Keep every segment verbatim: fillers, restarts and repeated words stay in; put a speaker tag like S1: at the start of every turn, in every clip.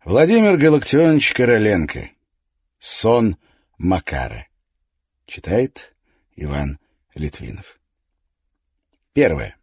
S1: Владимир Галактионович Короленко. Сон Макара. Читает Иван Литвинов. Первое.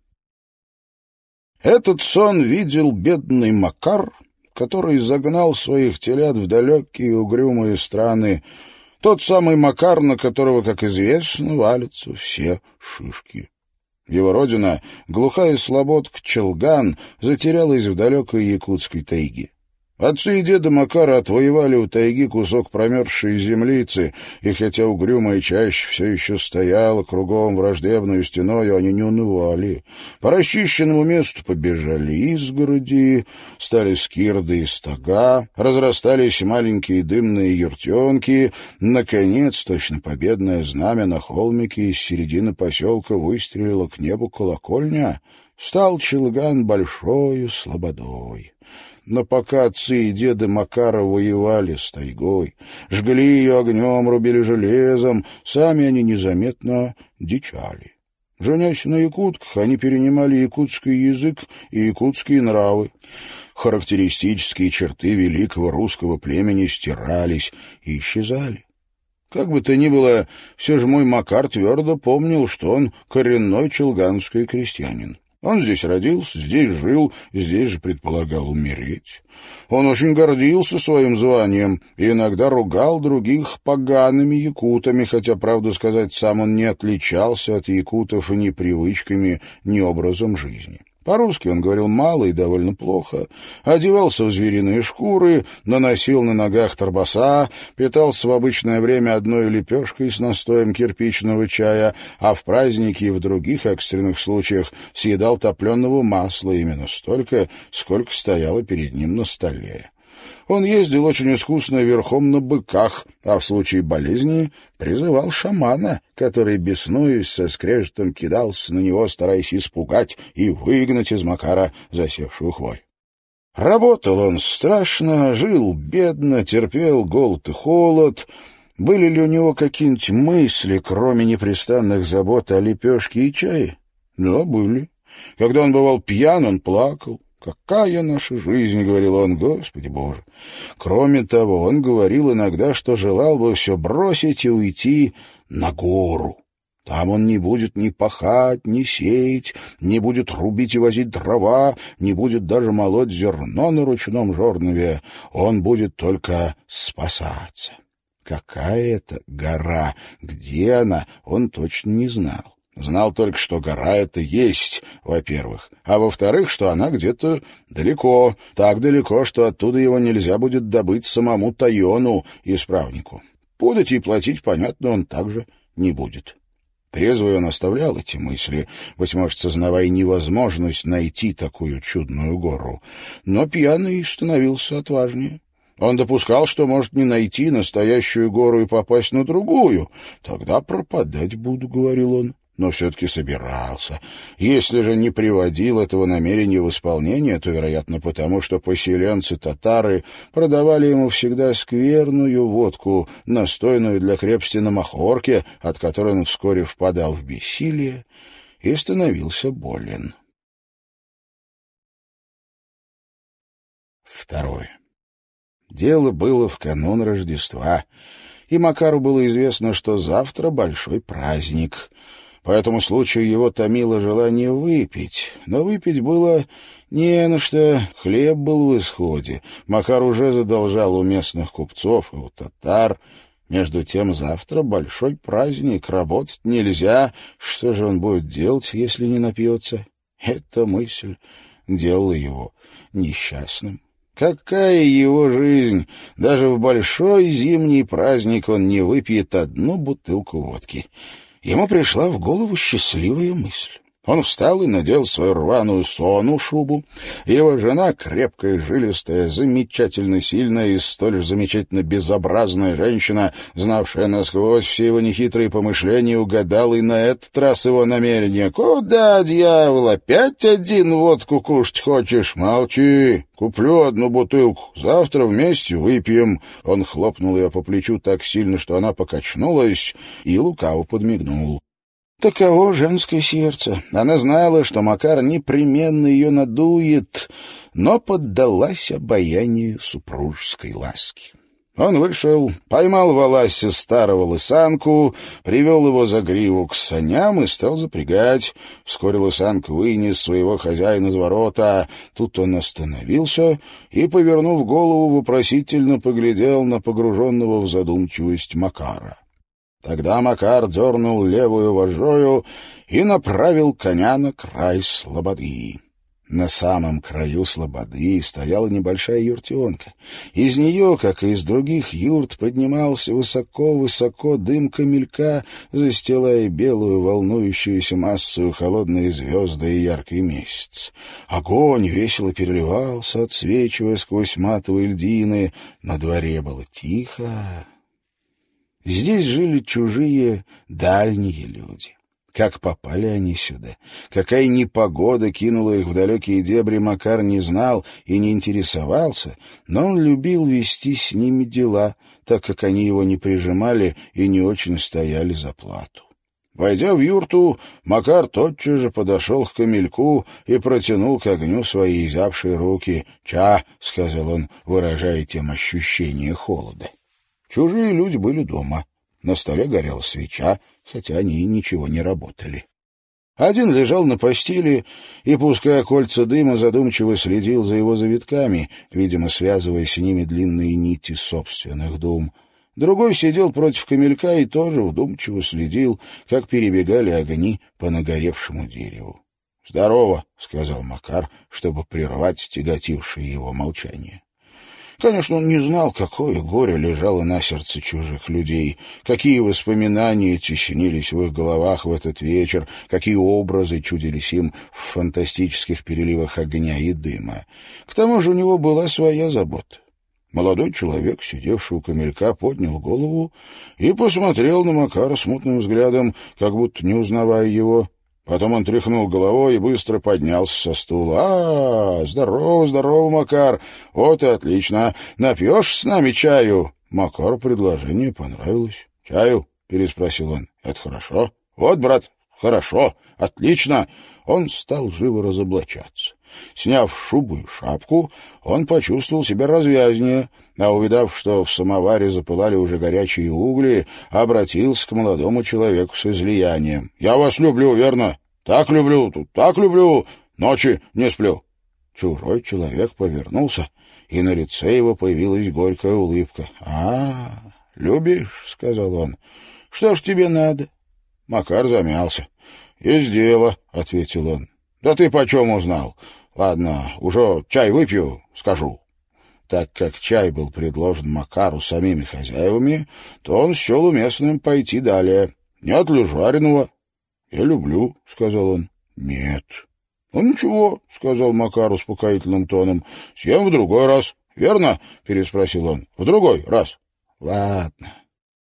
S1: Этот сон видел бедный Макар, который загнал своих телят в далекие угрюмые страны, тот самый Макар, на которого, как известно, валятся все шишки. Его родина, глухая слободка Челган, затерялась в далекой якутской тайге. Отцы и деды Макара отвоевали у тайги кусок промерзшей землицы, и хотя угрюмая чаща все еще стояла кругом враждебную стеною, они не унывали. По расчищенному месту побежали изгороди, стали скирды и стога, разрастались маленькие дымные юртенки. Наконец, точно победное знамя на холмике из середины поселка выстрелила к небу колокольня. Стал Челган большою слободой. Но пока отцы и деды Макара воевали с тайгой, жгли ее огнем, рубили железом, сами они незаметно дичали. Женясь на якутках, они перенимали якутский язык и якутские нравы. Характеристические черты великого русского племени стирались и исчезали. Как бы то ни было, все же мой Макар твердо помнил, что он коренной челганский крестьянин. Он здесь родился, здесь жил, здесь же предполагал умереть. Он очень гордился своим званием и иногда ругал других погаными якутами, хотя, правду сказать, сам он не отличался от якутов ни привычками, ни образом жизни. По-русски он говорил мало и довольно плохо, одевался в звериные шкуры, наносил на ногах торбаса, питался в обычное время одной лепешкой с настоем кирпичного чая, а в праздники и в других экстренных случаях съедал топленого масла именно столько, сколько стояло перед ним на столе. Он ездил очень искусно верхом на быках, а в случае болезни призывал шамана, который, беснуясь, со скрежетом кидался на него, стараясь испугать и выгнать из Макара засевшую хворь. Работал он страшно, жил бедно, терпел голод и холод. Были ли у него какие-нибудь мысли, кроме непрестанных забот о лепешке и чае? Да, были. Когда он бывал пьян, он плакал. «Какая наша жизнь!» — говорил он, Господи Боже. Кроме того, он говорил иногда, что желал бы все бросить и уйти на гору. Там он не будет ни пахать, ни сеять, не будет рубить и возить дрова, не будет даже молоть зерно на ручном жернове. Он будет только спасаться. Какая это гора? Где она? Он точно не знал. Знал только, что гора эта есть, во-первых, а во-вторых, что она где-то далеко, так далеко, что оттуда его нельзя будет добыть самому Тайону, исправнику. Подать и платить, понятно, он также не будет. Трезвый он оставлял эти мысли, быть может, сознавая невозможность найти такую чудную гору, но пьяный становился отважнее. Он допускал, что может не найти настоящую гору и попасть на другую. «Тогда пропадать буду», — говорил он. Но все-таки собирался. Если же не приводил этого намерения в исполнение, то, вероятно, потому что поселенцы-татары продавали ему всегда скверную водку, настойную для крепости на махорке, от которой он вскоре впадал в бессилие и становился болен. Второе. Дело было в канун Рождества, и Макару было известно, что завтра большой праздник. По этому случаю его томило желание выпить, но выпить было не на что, хлеб был в исходе. Макар уже задолжал у местных купцов и у татар. Между тем завтра большой праздник, работать нельзя. Что же он будет делать, если не напьется? Эта мысль делала его несчастным. Какая его жизнь? Даже в большой зимний праздник он не выпьет одну бутылку водки. Ему пришла в голову счастливая мысль. Он встал и надел свою рваную сону шубу. Его жена, крепкая, жилистая, замечательно сильная и столь же замечательно безобразная женщина, знавшая насквозь все его нехитрые помышления, угадала и на этот раз его намерение. «Куда, дьявол, опять один водку кушать хочешь? Молчи! Куплю одну бутылку. Завтра вместе выпьем». Он хлопнул ее по плечу так сильно, что она покачнулась, и лукаво подмигнул. Таково женское сердце. Она знала, что Макар непременно ее надует, но поддалась обаянию супружеской ласки. Он вышел, поймал в Аласе старого лысанку, привел его за гриву к саням и стал запрягать. Вскоре лысанка вынес своего хозяина из ворота. Тут он остановился и, повернув голову, вопросительно поглядел на погруженного в задумчивость Макара. Тогда Макар дернул левую вожжою и направил коня на край слободы. На самом краю слободы стояла небольшая юртенка. Из нее, как и из других юрт, поднимался высоко-высоко дым камелька, застилая белую волнующуюся массу холодные звезды и яркий месяц. Огонь весело переливался, отсвечивая сквозь матовые льдины. На дворе было тихо. Здесь жили чужие, дальние люди. Как попали они сюда? Какая непогода кинула их в далекие дебри, Макар не знал и не интересовался, но он любил вести с ними дела, так как они его не прижимали и не очень стояли за плату. Войдя в юрту, Макар тотчас же подошел к камельку и протянул к огню свои изябшие руки. «Ча», — сказал он, выражая тем ощущение холода. Чужие люди были дома. На столе горела свеча, хотя они ничего не работали. Один лежал на постели и, пуская кольца дыма, задумчиво следил за его завитками, видимо, связывая с ними длинные нити собственных дум. Другой сидел против камелька и тоже вдумчиво следил, как перебегали огни по нагоревшему дереву. «Здорово», — сказал Макар, чтобы прервать тяготившее его молчание. Конечно, он не знал, какое горе лежало на сердце чужих людей, какие воспоминания теснились в их головах в этот вечер, какие образы чудились им в фантастических переливах огня и дыма. К тому же у него была своя забота. Молодой человек, сидевший у камелька, поднял голову и посмотрел на Макара смутным взглядом, как будто не узнавая его. Потом он тряхнул головой и быстро поднялся со стула. «А, здорово, здорово, Макар! Вот и отлично! Напьешь с нами чаю?» Макару предложение понравилось. «Чаю?» — переспросил он. «Это хорошо. Вот, брат, хорошо, отлично!» Он стал живо разоблачаться. Сняв шубу и шапку, он почувствовал себя развязнее, а увидав, что в самоваре запылали уже горячие угли, обратился к молодому человеку с излиянием. «Я вас люблю, верно? Так люблю, тут так люблю, ночи не сплю». Чужой человек повернулся, и на лице его появилась горькая улыбка. «А, любишь?» — сказал он. «Что ж тебе надо?» Макар замялся. «Есть дело», — ответил он. «Да ты почем узнал? Ладно, уже чай выпью, скажу». Так как чай был предложен Макару самими хозяевами, то он счел уместным пойти далее. «Нет ли жареного?» «Я люблю», — сказал он. «Нет». «Ну ничего», — сказал Макар успокоительным тоном. «Съем в другой раз. Верно?» — переспросил он. «В другой раз». «Ладно».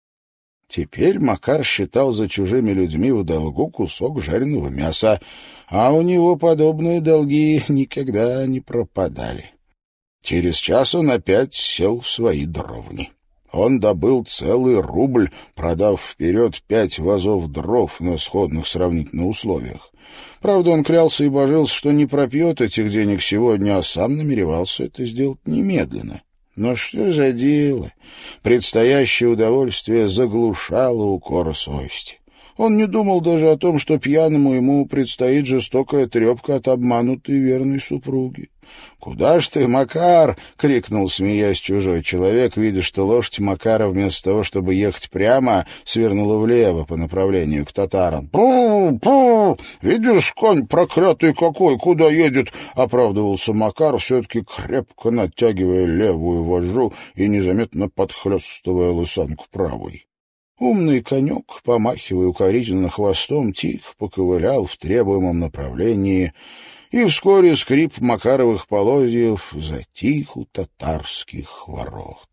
S1: Теперь Макар считал за чужими людьми в долгу кусок жареного мяса, а у него подобные долги никогда не пропадали. Через час он опять сел в свои дровни. Он добыл целый рубль, продав вперед пять вазов дров на сходных сравнительно условиях. Правда, он клялся и божился, что не пропьет этих денег сегодня, а сам намеревался это сделать немедленно. Но что за дело? Предстоящее удовольствие заглушало укор совести. Он не думал даже о том, что пьяному ему предстоит жестокая трепка от обманутой верной супруги. «Куда ж ты, Макар?» — крикнул, смеясь, чужой человек, видя, что лошадь Макара вместо того, чтобы ехать прямо, свернула влево по направлению к татарам. «Пу, пу! Видишь, конь проклятый какой, куда едет?» — оправдывался Макар, все-таки крепко натягивая левую вожжу и незаметно подхлестывая лысанку правой. Умный конек, помахивая укоризненно хвостом, тихо поковылял в требуемом направлении, и вскоре скрип Макаровых полозьев затих у татарских ворот.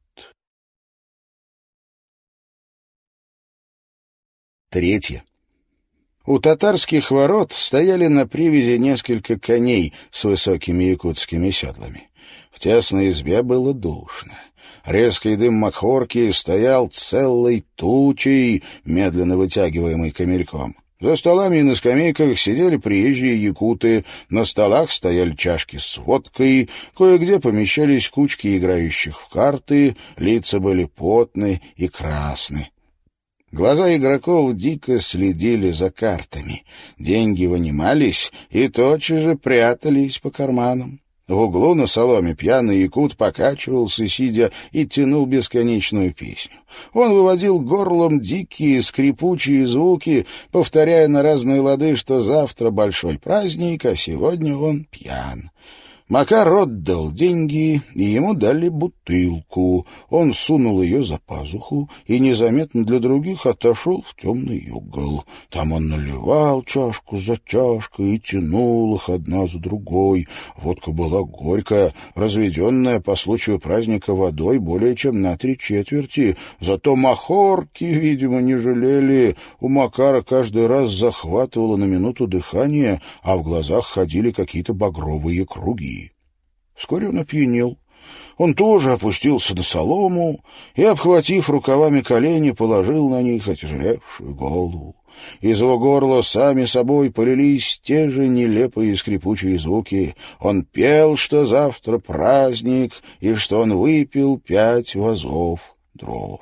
S1: Третье. У татарских ворот стояли на привязи несколько коней с высокими якутскими седлами. В тесной избе было душно. Резкий дым махорки стоял целой тучей, медленно вытягиваемой камельком. За столами и на скамейках сидели приезжие якуты, на столах стояли чашки с водкой, кое-где помещались кучки играющих в карты, лица были потны и красны. Глаза игроков дико следили за картами. Деньги вынимались и тотчас же прятались по карманам. В углу на соломе пьяный якут покачивался, сидя, и тянул бесконечную песню. Он выводил горлом дикие скрипучие звуки, повторяя на разные лады, что завтра большой праздник, а сегодня он пьян. Макар отдал деньги, и ему дали бутылку. Он сунул ее за пазуху и незаметно для других отошел в темный угол. Там он наливал чашку за чашкой и тянул их одна за другой. Водка была горькая, разведенная по случаю праздника водой более чем на три четверти. Зато махорки, видимо, не жалели. У Макара каждый раз захватывало на минуту дыхание, а в глазах ходили какие-то багровые круги. Вскоре он опьянел. Он тоже опустился на солому и, обхватив рукавами колени, положил на них отяжелевшую голову. Из его горла сами собой полились те же нелепые скрипучие звуки. Он пел, что завтра праздник, и что он выпил пять вазов дров.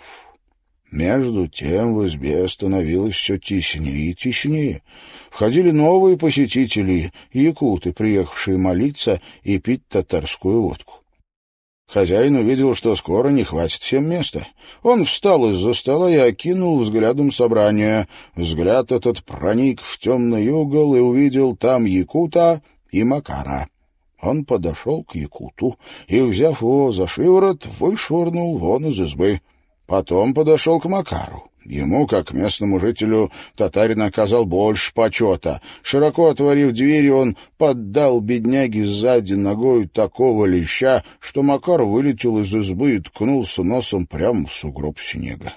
S1: Между тем в избе становилось все теснее и теснее. Входили новые посетители, якуты, приехавшие молиться и пить татарскую водку. Хозяин увидел, что скоро не хватит всем места. Он встал из-за стола и окинул взглядом собрание. Взгляд этот проник в темный угол и увидел там якута и Макара. Он подошел к якуту и, взяв его за шиворот, вышвырнул вон из избы. Потом подошел к Макару. Ему, как местному жителю, татарин оказал больше почета. Широко отворив двери, он поддал бедняге сзади ногой такого леща, что Макар вылетел из избы и ткнулся носом прямо в сугроб снега.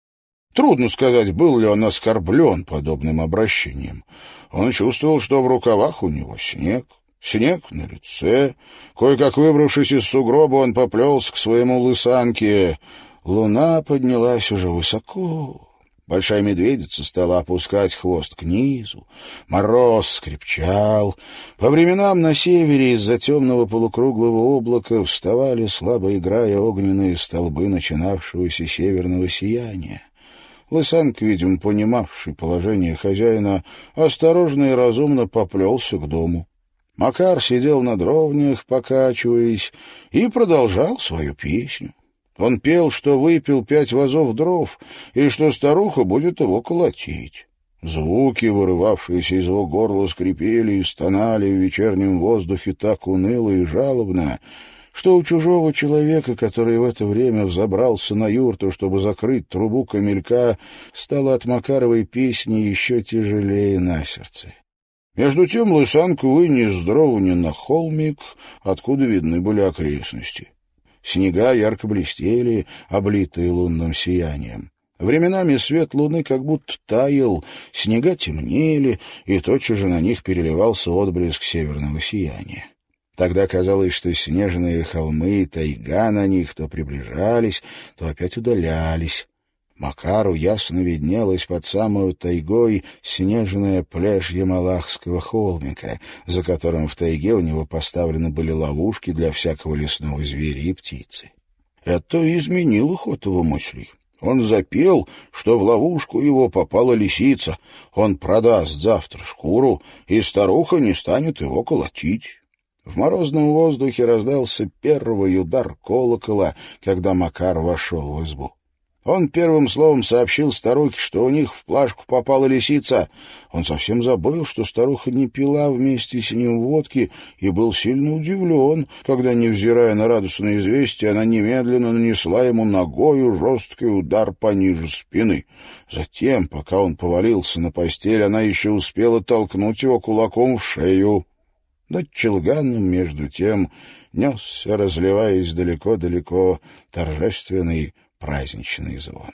S1: Трудно сказать, был ли он оскорблен подобным обращением. Он чувствовал, что в рукавах у него снег. Снег на лице. Кое-как выбравшись из сугроба, он поплелся к своему лысанке. Луна поднялась уже высоко. Большая медведица стала опускать хвост к низу. Мороз скрипчал. По временам на севере из-за темного полукруглого облака вставали, слабо играя, огненные столбы начинавшегося северного сияния. Лысанка, видимо, понимавший положение хозяина, осторожно и разумно поплелся к дому. Макар сидел на дровнях, покачиваясь, и продолжал свою песню. Он пел, что выпил пять вазов дров, и что старуха будет его колотить. Звуки, вырывавшиеся из его горла, скрипели и стонали в вечернем воздухе так уныло и жалобно, что у чужого человека, который в это время взобрался на юрту, чтобы закрыть трубу камелька, стало от Макаровой песни еще тяжелее на сердце. Между тем лысанку вынес дровни на холмик, откуда видны были окрестности. Снега ярко блестели, облитые лунным сиянием. Временами свет луны как будто таял, снега темнели, и тотчас же на них переливался отблеск северного сияния. Тогда казалось, что снежные холмы и тайга на них то приближались, то опять удалялись. Макару ясно виднелась под самую тайгой снежная плешья Малахского холмика, за которым в тайге у него поставлены были ловушки для всякого лесного зверя и птицы. Это изменило ход его мыслей. Он запел, что в ловушку его попала лисица. Он продаст завтра шкуру, и старуха не станет его колотить. В морозном воздухе раздался первый удар колокола, когда Макар вошел в избу. Он первым словом сообщил старухе, что у них в плашку попала лисица. Он совсем забыл, что старуха не пила вместе с ним водки, и был сильно удивлен, когда, невзирая на радостное известие, она немедленно нанесла ему ногою жесткий удар пониже спины. Затем, пока он повалился на постель, она еще успела толкнуть его кулаком в шею. Над Челганом, между тем, несся, разливаясь далеко-далеко, торжественный праздничный звон.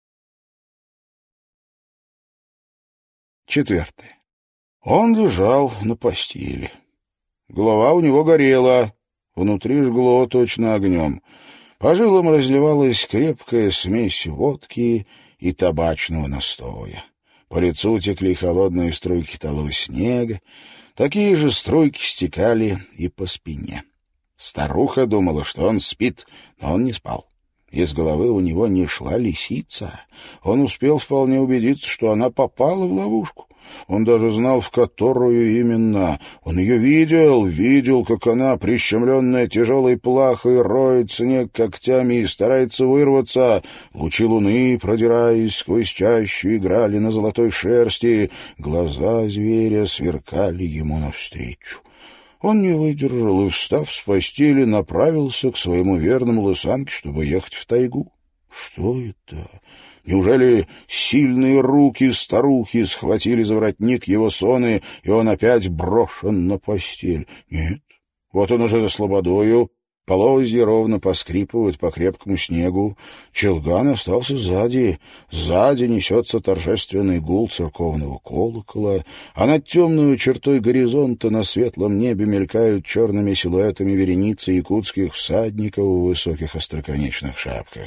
S1: Четвертое. Он лежал на постели. Голова у него горела, внутри жгло точно огнем. По жилам разливалась крепкая смесь водки и табачного настоя. По лицу текли холодные струйки талого снега, такие же струйки стекали и по спине. Старуха думала, что он спит, но он не спал. Из головы у него не шла лисица. Он успел вполне убедиться, что она попала в ловушку. Он даже знал, в которую именно. Он ее видел, видел, как она, прищемленная тяжелой плахой, роет снег когтями и старается вырваться. Лучи луны, продираясь сквозь чащу, играли на золотой шерсти. Глаза зверя сверкали ему навстречу. Он не выдержал и, встав с постели, направился к своему верному лысанке, чтобы ехать в тайгу. Что это? Неужели сильные руки старухи схватили за воротник его соны, и он опять брошен на постель? Нет, вот он уже за слободою. Полозья ровно поскрипывают по крепкому снегу. Челган остался сзади. Сзади несется торжественный гул церковного колокола, а над темной чертой горизонта на светлом небе мелькают черными силуэтами вереницы якутских всадников в высоких остроконечных шапках.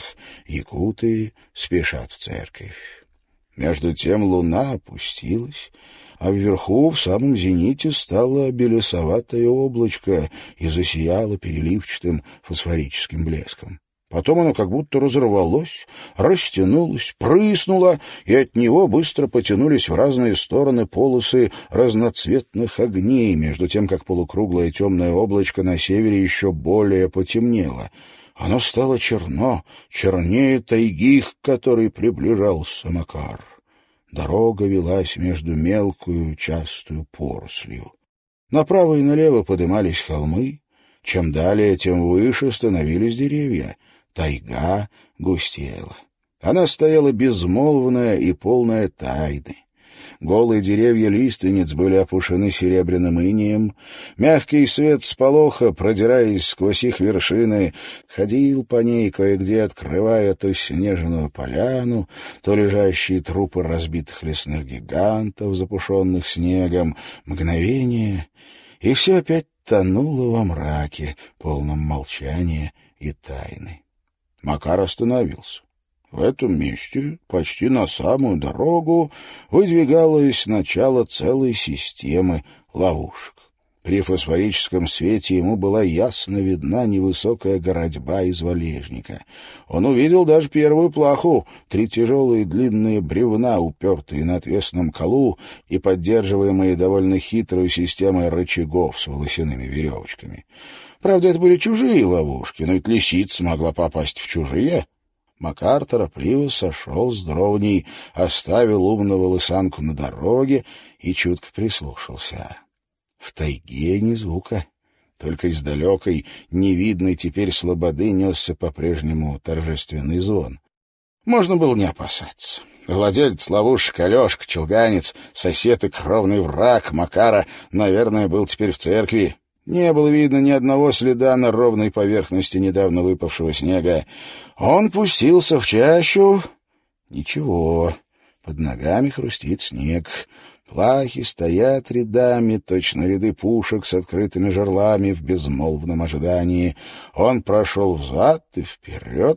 S1: Якуты спешат в церковь. Между тем луна опустилась, а вверху, в самом зените, стало белесоватое облачко и засияло переливчатым фосфорическим блеском. Потом оно как будто разорвалось, растянулось, прыснуло, и от него быстро потянулись в разные стороны полосы разноцветных огней, между тем, как полукруглое темное облачко на севере еще более потемнело. Оно стало черно, чернее тайги, к которой приближался Макар. Дорога велась между мелкую частую порослью. Направо и налево подымались холмы. Чем далее, тем выше становились деревья. Тайга густела. Она стояла безмолвная и полная тайны. Голые деревья лиственниц были опушены серебряным инеем. Мягкий свет сполоха, продираясь сквозь их вершины, ходил по ней, кое-где открывая то снежную поляну, то лежащие трупы разбитых лесных гигантов, запушенных снегом. Мгновение, и все опять тонуло во мраке, полном молчания и тайны. Макар остановился. В этом месте, почти на самую дорогу, выдвигалось начало целой системы ловушек. При фосфорическом свете ему была ясно видна невысокая городьба из валежника. Он увидел даже первую плаху, три тяжелые длинные бревна, упертые на отвесном колу и поддерживаемые довольно хитрой системой рычагов с волосяными веревочками. Правда, это были чужие ловушки, но ведь лисица могла попасть в чужие. Макар торопливо сошел с дровней, оставил умного лысанку на дороге и чутко прислушался. В тайге ни звука, только из далекой, невидной теперь слободы несся по-прежнему торжественный звон. Можно было не опасаться. Владелец ловушек Алешка, челганец, сосед и кровный враг Макара, наверное, был теперь в церкви. Не было видно ни одного следа на ровной поверхности недавно выпавшего снега. Он пустился в чащу. Ничего, под ногами хрустит снег. Плахи стоят рядами, точно ряды пушек с открытыми жерлами в безмолвном ожидании. Он прошел взад и вперед.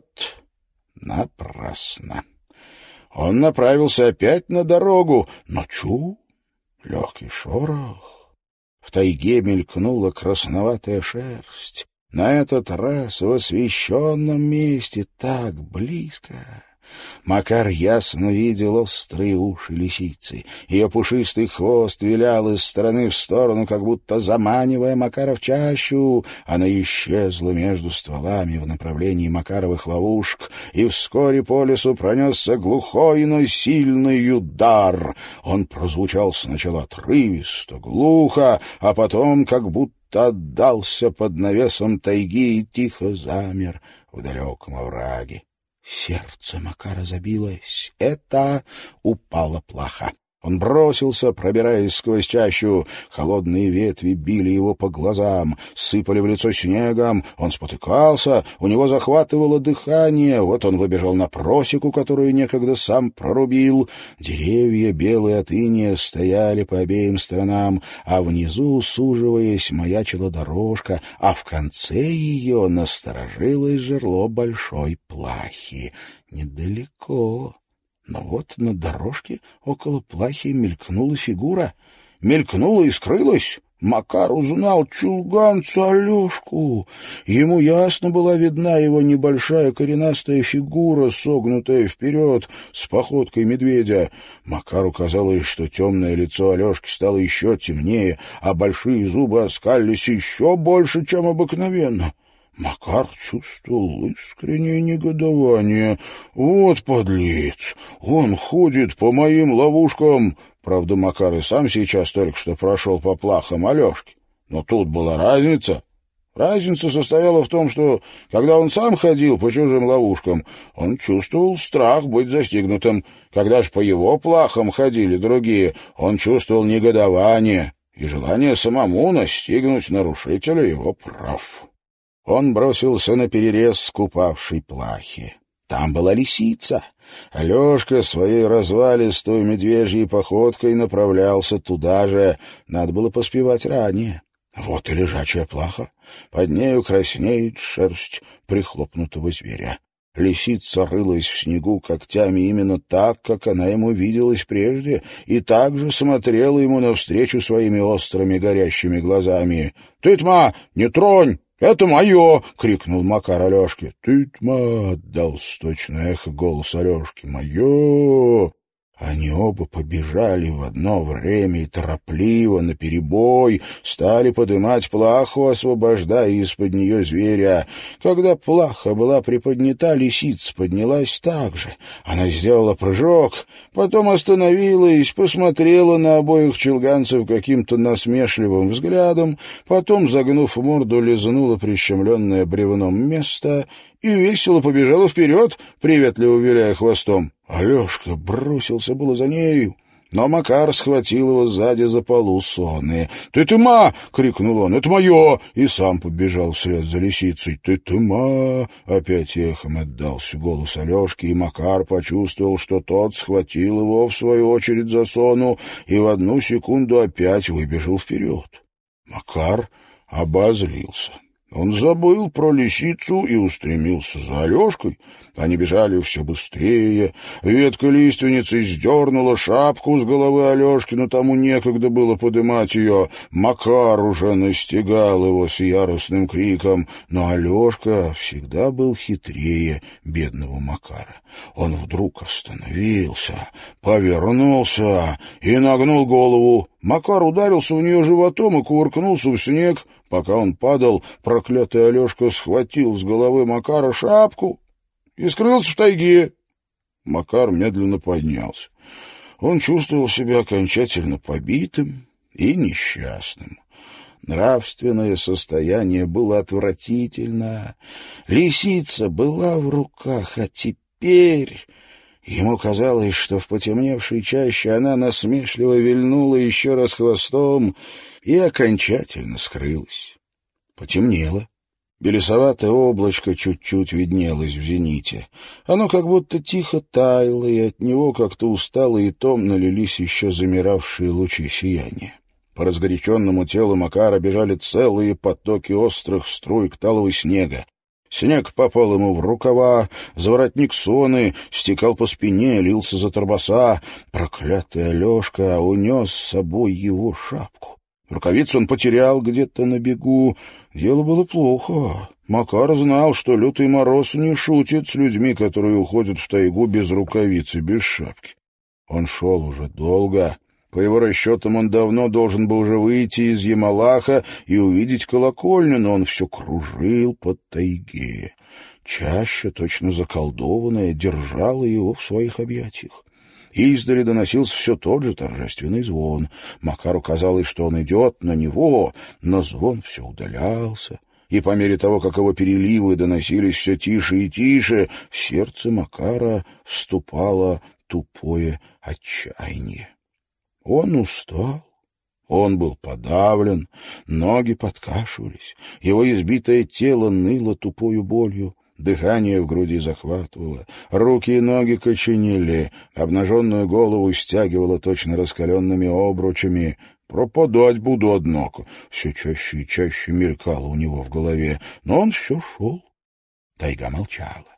S1: Напрасно. Он направился опять на дорогу, но чу, легкий шорох. В тайге мелькнула красноватая шерсть. На этот раз в освещенном месте так близко. Макар ясно видел острые уши лисицы. Ее пушистый хвост вилял из стороны в сторону, как будто заманивая Макара в чащу. Она исчезла между стволами в направлении Макаровых ловушек, и вскоре по лесу пронесся глухой, но сильный удар. Он прозвучал сначала отрывисто, глухо, а потом как будто отдался под навесом тайги и тихо замер в далеком овраге. Сердце Макара забилось. Это упала плаха. Он бросился, пробираясь сквозь чащу. Холодные ветви били его по глазам, сыпали в лицо снегом. Он спотыкался, у него захватывало дыхание. Вот он выбежал на просеку, которую некогда сам прорубил. Деревья, белые от инея, стояли по обеим сторонам, а внизу, суживаясь, маячила дорожка, а в конце ее насторожилось жерло большой плахи. Недалеко. Но вот на дорожке около плахи мелькнула фигура. Мелькнула и скрылась. Макар узнал чулганца Алешку. Ему ясно была видна его небольшая коренастая фигура, согнутая вперед, с походкой медведя. Макару казалось, что темное лицо Алешки стало еще темнее, а большие зубы оскалились еще больше, чем обыкновенно. Макар чувствовал искреннее негодование. «Вот подлец! Он ходит по моим ловушкам!» Правда, Макар и сам сейчас только что прошел по плахам Алешки. Но тут была разница. Разница состояла в том, что, когда он сам ходил по чужим ловушкам, он чувствовал страх быть застигнутым. Когда же по его плахам ходили другие, он чувствовал негодование и желание самому настигнуть нарушителя его прав. Он бросился на перерез скупавшей плахи. Там была лисица. Алешка своей развалистой медвежьей походкой направлялся туда же. Надо было поспевать ранее. Вот и лежачая плаха. Под нею краснеет шерсть прихлопнутого зверя. Лисица рылась в снегу когтями именно так, как она ему виделась прежде, и также смотрела ему навстречу своими острыми горящими глазами. «Ты, тьма, не тронь! «Это мое!» — крикнул Макар Алешке. «Ты-тьма!» — отдал точное эхо голос Алешки. «Мое!» Они оба побежали в одно время и торопливо, наперебой, стали подымать плаху, освобождая из-под нее зверя. Когда плаха была приподнята, лисица поднялась так же. Она сделала прыжок, потом остановилась, посмотрела на обоих чулганцев каким-то насмешливым взглядом, потом, загнув морду, лизнула прищемленное бревном место и весело побежала вперед, приветливо виляя хвостом. Алешка бросился было за нею, но Макар схватил его сзади за полу сонные. «Ты-ты-ма!» — крикнул он. «Это мое!» И сам побежал вслед за лисицей. «Ты-ты-ма!» — опять эхом отдался голос Алешки, и Макар почувствовал, что тот схватил его, в свою очередь, за сону, и в одну секунду опять выбежал вперед. Макар обозлился. Он забыл про лисицу и устремился за Алешкой. Они бежали все быстрее. Ветка лиственницы сдернула шапку с головы Алешки, но тому некогда было подымать ее. Макар уже настигал его с яростным криком, но Алешка всегда был хитрее бедного Макара. Он вдруг остановился, повернулся и нагнул голову. Макар ударился в нее животом и кувыркнулся в снег. Пока он падал, проклятый Алешка схватил с головы Макара шапку и скрылся в тайге. Макар медленно поднялся. Он чувствовал себя окончательно побитым и несчастным. Нравственное состояние было отвратительно. Лисица была в руках, а теперь... Ему казалось, что в потемневшей чаще она насмешливо вильнула еще раз хвостом и окончательно скрылась. Потемнело. Белесоватое облачко чуть-чуть виднелось в зените. Оно как будто тихо таяло, и от него как-то устало и томно лились еще замиравшие лучи сияния. По разгоряченному телу Макара бежали целые потоки острых струйк талого снега. Снег попал ему в рукава, за воротник соны, стекал по спине, лился за торбоса. Проклятый Алешка унес с собой его шапку. Рукавицу он потерял где-то на бегу. Дело было плохо. Макар знал, что лютый мороз не шутит с людьми, которые уходят в тайгу без рукавицы, без шапки. Он шел уже долго. По его расчетам, он давно должен был уже выйти из Ямалаха и увидеть колокольню, но он все кружил по тайге. Чаща, точно заколдованная, держала его в своих объятиях. Издали доносился все тот же торжественный звон. Макару казалось, что он идет на него, но звон все удалялся. И по мере того, как его переливы доносились все тише и тише, в сердце Макара вступало тупое отчаяние. Он устал, он был подавлен, ноги подкашивались, его избитое тело ныло тупою болью, дыхание в груди захватывало, руки и ноги коченели, обнаженную голову стягивало точно раскаленными обручами. «Пропадать буду, однако», — все чаще и чаще мелькало у него в голове, но он все шел. Тайга молчала.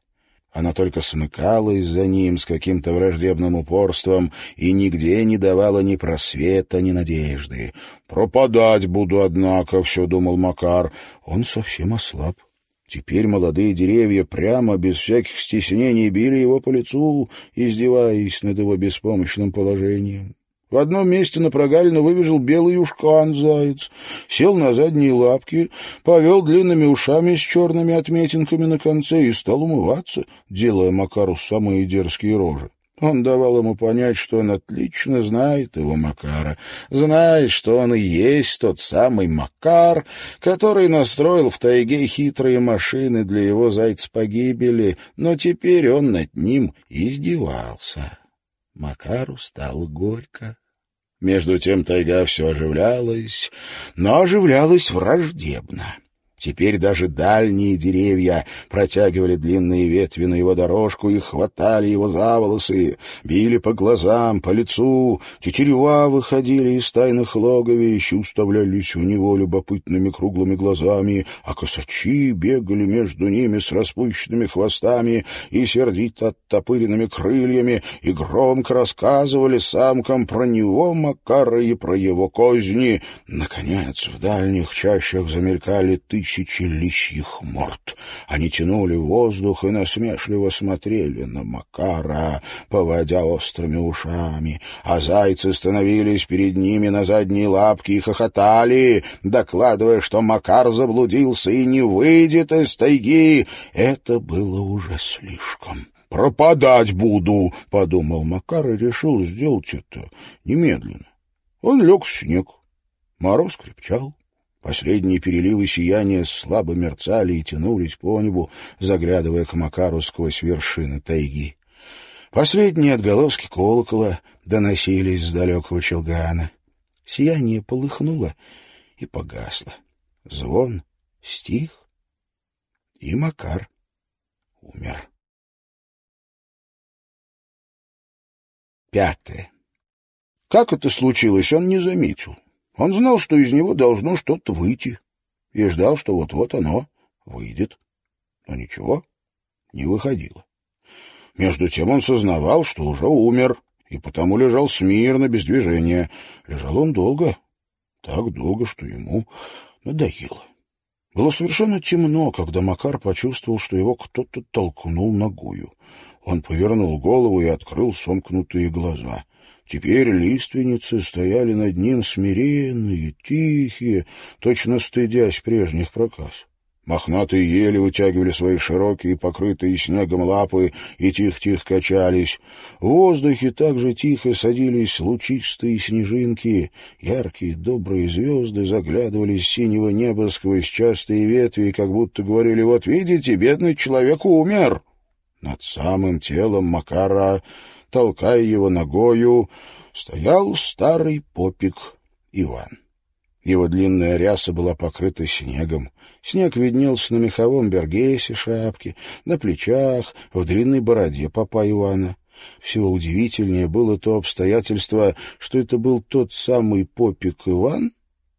S1: Она только смыкалась за ним с каким-то враждебным упорством и нигде не давала ни просвета, ни надежды. «Пропадать буду, однако», — все думал Макар. Он совсем ослаб. Теперь молодые деревья прямо, без всяких стеснений, били его по лицу, издеваясь над его беспомощным положением. В одном месте на прогалину выбежал белый ушкан-заяц, сел на задние лапки, повел длинными ушами с черными отметинками на конце и стал умываться, делая Макару самые дерзкие рожи. Он давал ему понять, что он отлично знает его Макара, знает, что он и есть тот самый Макар, который настроил в тайге хитрые машины для его зайца-погибели, но теперь он над ним издевался. Макару стало горько. Между тем тайга все оживлялась, но оживлялась враждебно. Теперь даже дальние деревья протягивали длинные ветви на его дорожку и хватали его за волосы, били по глазам, по лицу, тетерева выходили из тайных логовищ и уставлялись в него любопытными круглыми глазами, а косачи бегали между ними с распущенными хвостами и сердито оттопыренными крыльями и громко рассказывали самкам про него, Макара, и про его козни. Наконец, в дальних чащах замелькали тысячи Тысячи лисьих морд. Они тянули воздух и насмешливо смотрели на Макара, поводя острыми ушами, а зайцы становились перед ними на задние лапки и хохотали, докладывая, что Макар заблудился и не выйдет из тайги. Это было уже слишком. «Пропадать буду», — подумал Макар и решил сделать это немедленно. Он лег в снег. Мороз крепчал. Последние переливы сияния слабо мерцали и тянулись по небу, заглядывая к Макару сквозь вершины тайги. Последние отголоски колокола доносились с далекого челгана. Сияние полыхнуло и погасло. Звон стих, и Макар умер. Пятое. Как это случилось, он не заметил. Он знал, что из него должно что-то выйти, и ждал, что вот-вот оно выйдет. Но ничего не выходило. Между тем он сознавал, что уже умер, и потому лежал смирно, без движения. Лежал он долго, так долго, что ему надоело. Было совершенно темно, когда Макар почувствовал, что его кто-то толкнул ногою. Он повернул голову и открыл сомкнутые глаза. Теперь лиственницы стояли над ним смиренные, тихие, точно стыдясь прежних проказ. Мохнатые ели вытягивали свои широкие, покрытые снегом лапы и тихо-тихо качались. В воздухе также тихо садились лучистые снежинки. Яркие, добрые звезды заглядывали с синего неба сквозь частые ветви и как будто говорили: «Вот видите, бедный человек умер». Над самым телом Макара, толкая его ногою, стоял старый попик Иван. Его длинная ряса была покрыта снегом. Снег виднелся на меховом бергесе шапки, на плечах, в длинной бороде попа Ивана. Всего удивительнее было то обстоятельство, что это был тот самый попик Иван,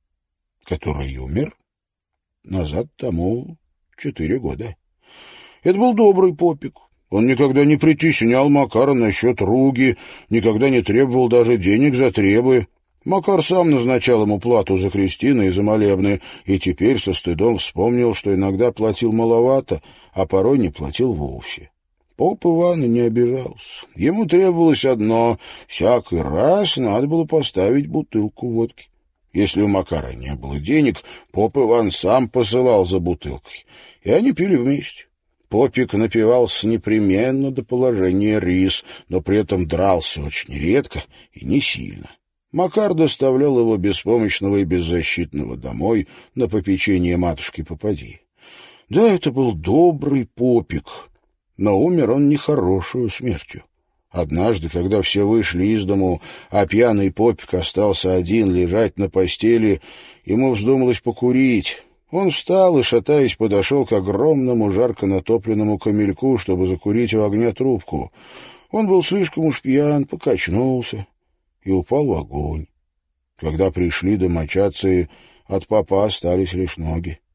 S1: который умер назад тому четыре года. Это был добрый попик. Он никогда не притеснял Макара насчет руги, никогда не требовал даже денег за требы. Макар сам назначал ему плату за крестины и за молебны, и теперь со стыдом вспомнил, что иногда платил маловато, а порой не платил вовсе. Поп Иван не обижался. Ему требовалось одно — всякий раз надо было поставить бутылку водки. Если у Макара не было денег, поп Иван сам посылал за бутылкой, и они пили вместе. Попик напивался непременно до положения рис, но при этом дрался очень редко и не сильно. Макар доставлял его беспомощного и беззащитного домой на попечение матушки-попадьи. Да, это был добрый попик, но умер он нехорошую смертью. Однажды, когда все вышли из дому, а пьяный попик остался один лежать на постели, ему вздумалось покурить. Он встал и, шатаясь, подошел к огромному жарко натопленному камельку, чтобы закурить у огня трубку. Он был слишком уж пьян, покачнулся и упал в огонь. Когда пришли домочадцы, от попа остались лишь ноги.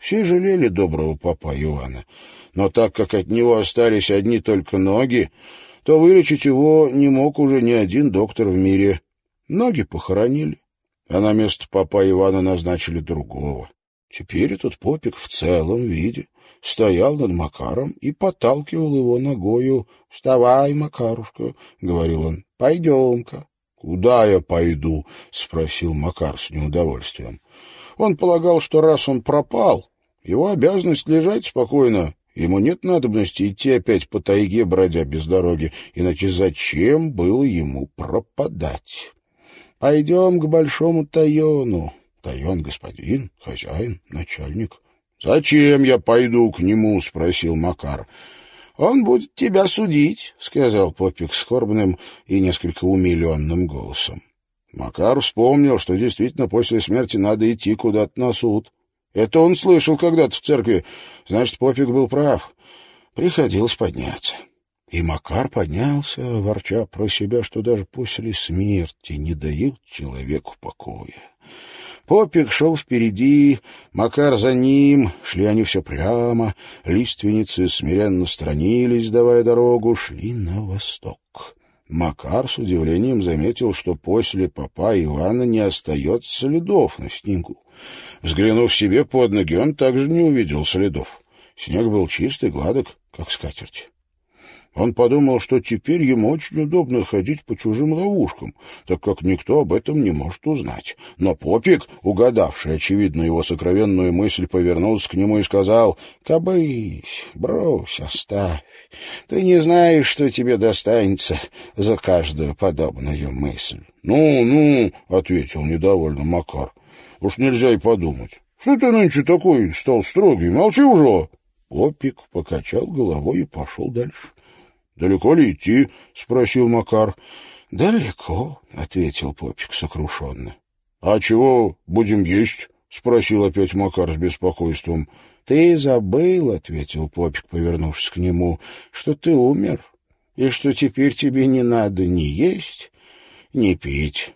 S1: Все жалели доброго попа Ивана, но так как от него остались одни только ноги, то вылечить его не мог уже ни один доктор в мире. Ноги похоронили, а на место попа Ивана назначили другого. Теперь этот попик в целом виде стоял над Макаром и подталкивал его ногою. — Вставай, Макарушка, — говорил он, — пойдем-ка. — Куда я пойду? — спросил Макар с неудовольствием. Он полагал, что раз он пропал, его обязанность лежать спокойно. Ему нет надобности идти опять по тайге, бродя без дороги, иначе зачем было ему пропадать? — Пойдем к большому Тайону. Тайон — господин, хозяин, начальник. — Зачем я пойду к нему? — спросил Макар. — Он будет тебя судить, — сказал попик скорбным и несколько умиленным голосом. Макар вспомнил, что действительно после смерти надо идти куда-то на суд. Это он слышал когда-то в церкви. Значит, попик был прав. Приходилось подняться. И Макар поднялся, ворча про себя, что даже после смерти не дают человеку покоя. Попик шел впереди, Макар за ним, шли они все прямо, лиственницы смиренно странились, давая дорогу, шли на восток. Макар с удивлением заметил, что после попа Ивана не остается следов на снегу. Взглянув себе под ноги, он также не увидел следов. Снег был чистый, гладок, как скатерть. Он подумал, что теперь ему очень удобно ходить по чужим ловушкам, так как никто об этом не может узнать. Но попик, угадавший, очевидно, его сокровенную мысль, повернулся к нему и сказал: «Кабысь, брось, оставь. Ты не знаешь, что тебе достанется за каждую подобную мысль». «Ну, ну», — ответил недовольно Макар, — «уж нельзя и подумать. Что ты нынче такой стал строгий? Молчи уже». Попик покачал головой и пошел дальше. «Далеко ли идти?» — спросил Макар. «Далеко», — ответил попик сокрушенно. «А чего будем есть?» — спросил опять Макар с беспокойством. «Ты забыл», — ответил попик, повернувшись к нему, — «что ты умер, и что теперь тебе не надо ни есть, ни пить».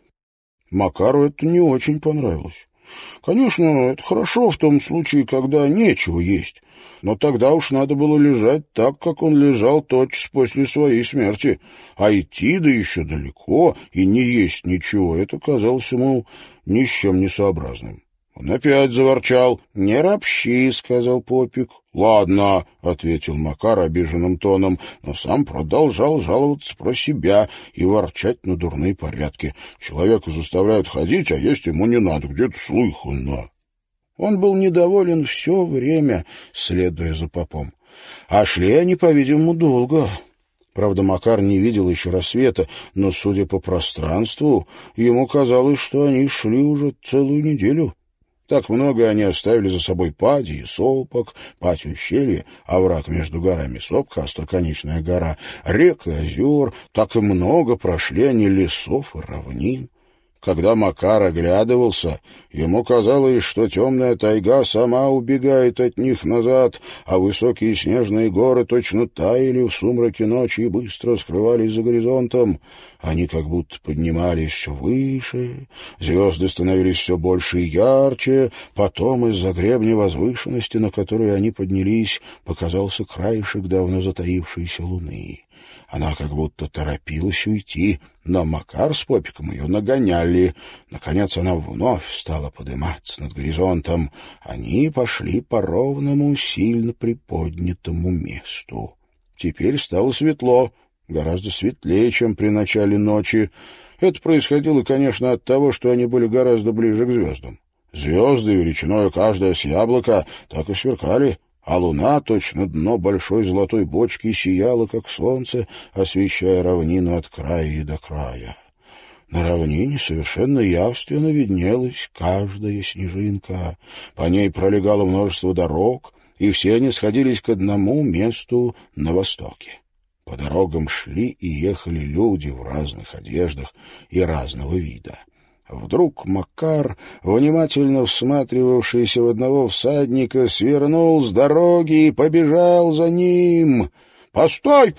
S1: Макару это не очень понравилось. Конечно, это хорошо в том случае, когда нечего есть, но тогда уж надо было лежать так, как он лежал тотчас после своей смерти, а идти да еще далеко и не есть ничего, это казалось ему ни с чем не сообразным. Он опять заворчал. «Не ропщи», — сказал попик. «Ладно», — ответил Макар обиженным тоном, но сам продолжал жаловаться про себя и ворчать на дурные порядки. Человека заставляют ходить, а есть ему не надо, где-то слыхано. Он был недоволен все время, следуя за попом. А шли они, по-видимому, долго. Правда, Макар не видел еще рассвета, но, судя по пространству, ему казалось, что они шли уже целую неделю. Так много они оставили за собой Пади и Сопок, Пать ущелье, овраг между горами Сопка, остроконечная гора, рек и озер, так и много прошли они лесов и равнин. Когда Макар оглядывался, ему казалось, что темная тайга сама убегает от них назад, а высокие снежные горы точно таяли в сумраке ночи и быстро скрывались за горизонтом. Они как будто поднимались все выше, звезды становились все больше и ярче, потом из-за гребня возвышенности, на которую они поднялись, показался краешек давно затаившейся луны. Она как будто торопилась уйти, но Макар с попиком ее нагоняли. Наконец она вновь стала подниматься над горизонтом. Они пошли по ровному, сильно приподнятому месту. Теперь стало светло, гораздо светлее, чем при начале ночи. Это происходило, конечно, от того, что они были гораздо ближе к звездам. Звезды, величиной каждая с яблоко, так и сверкали, а луна, точно дно большой золотой бочки, сияла, как солнце, освещая равнину от края и до края. На равнине совершенно явственно виднелась каждая снежинка. По ней пролегало множество дорог, и все они сходились к одному месту на востоке. По дорогам шли и ехали люди в разных одеждах и разного вида. Вдруг Макар, внимательно всматривавшийся в одного всадника, свернул с дороги и побежал за ним. «Постой, постой!»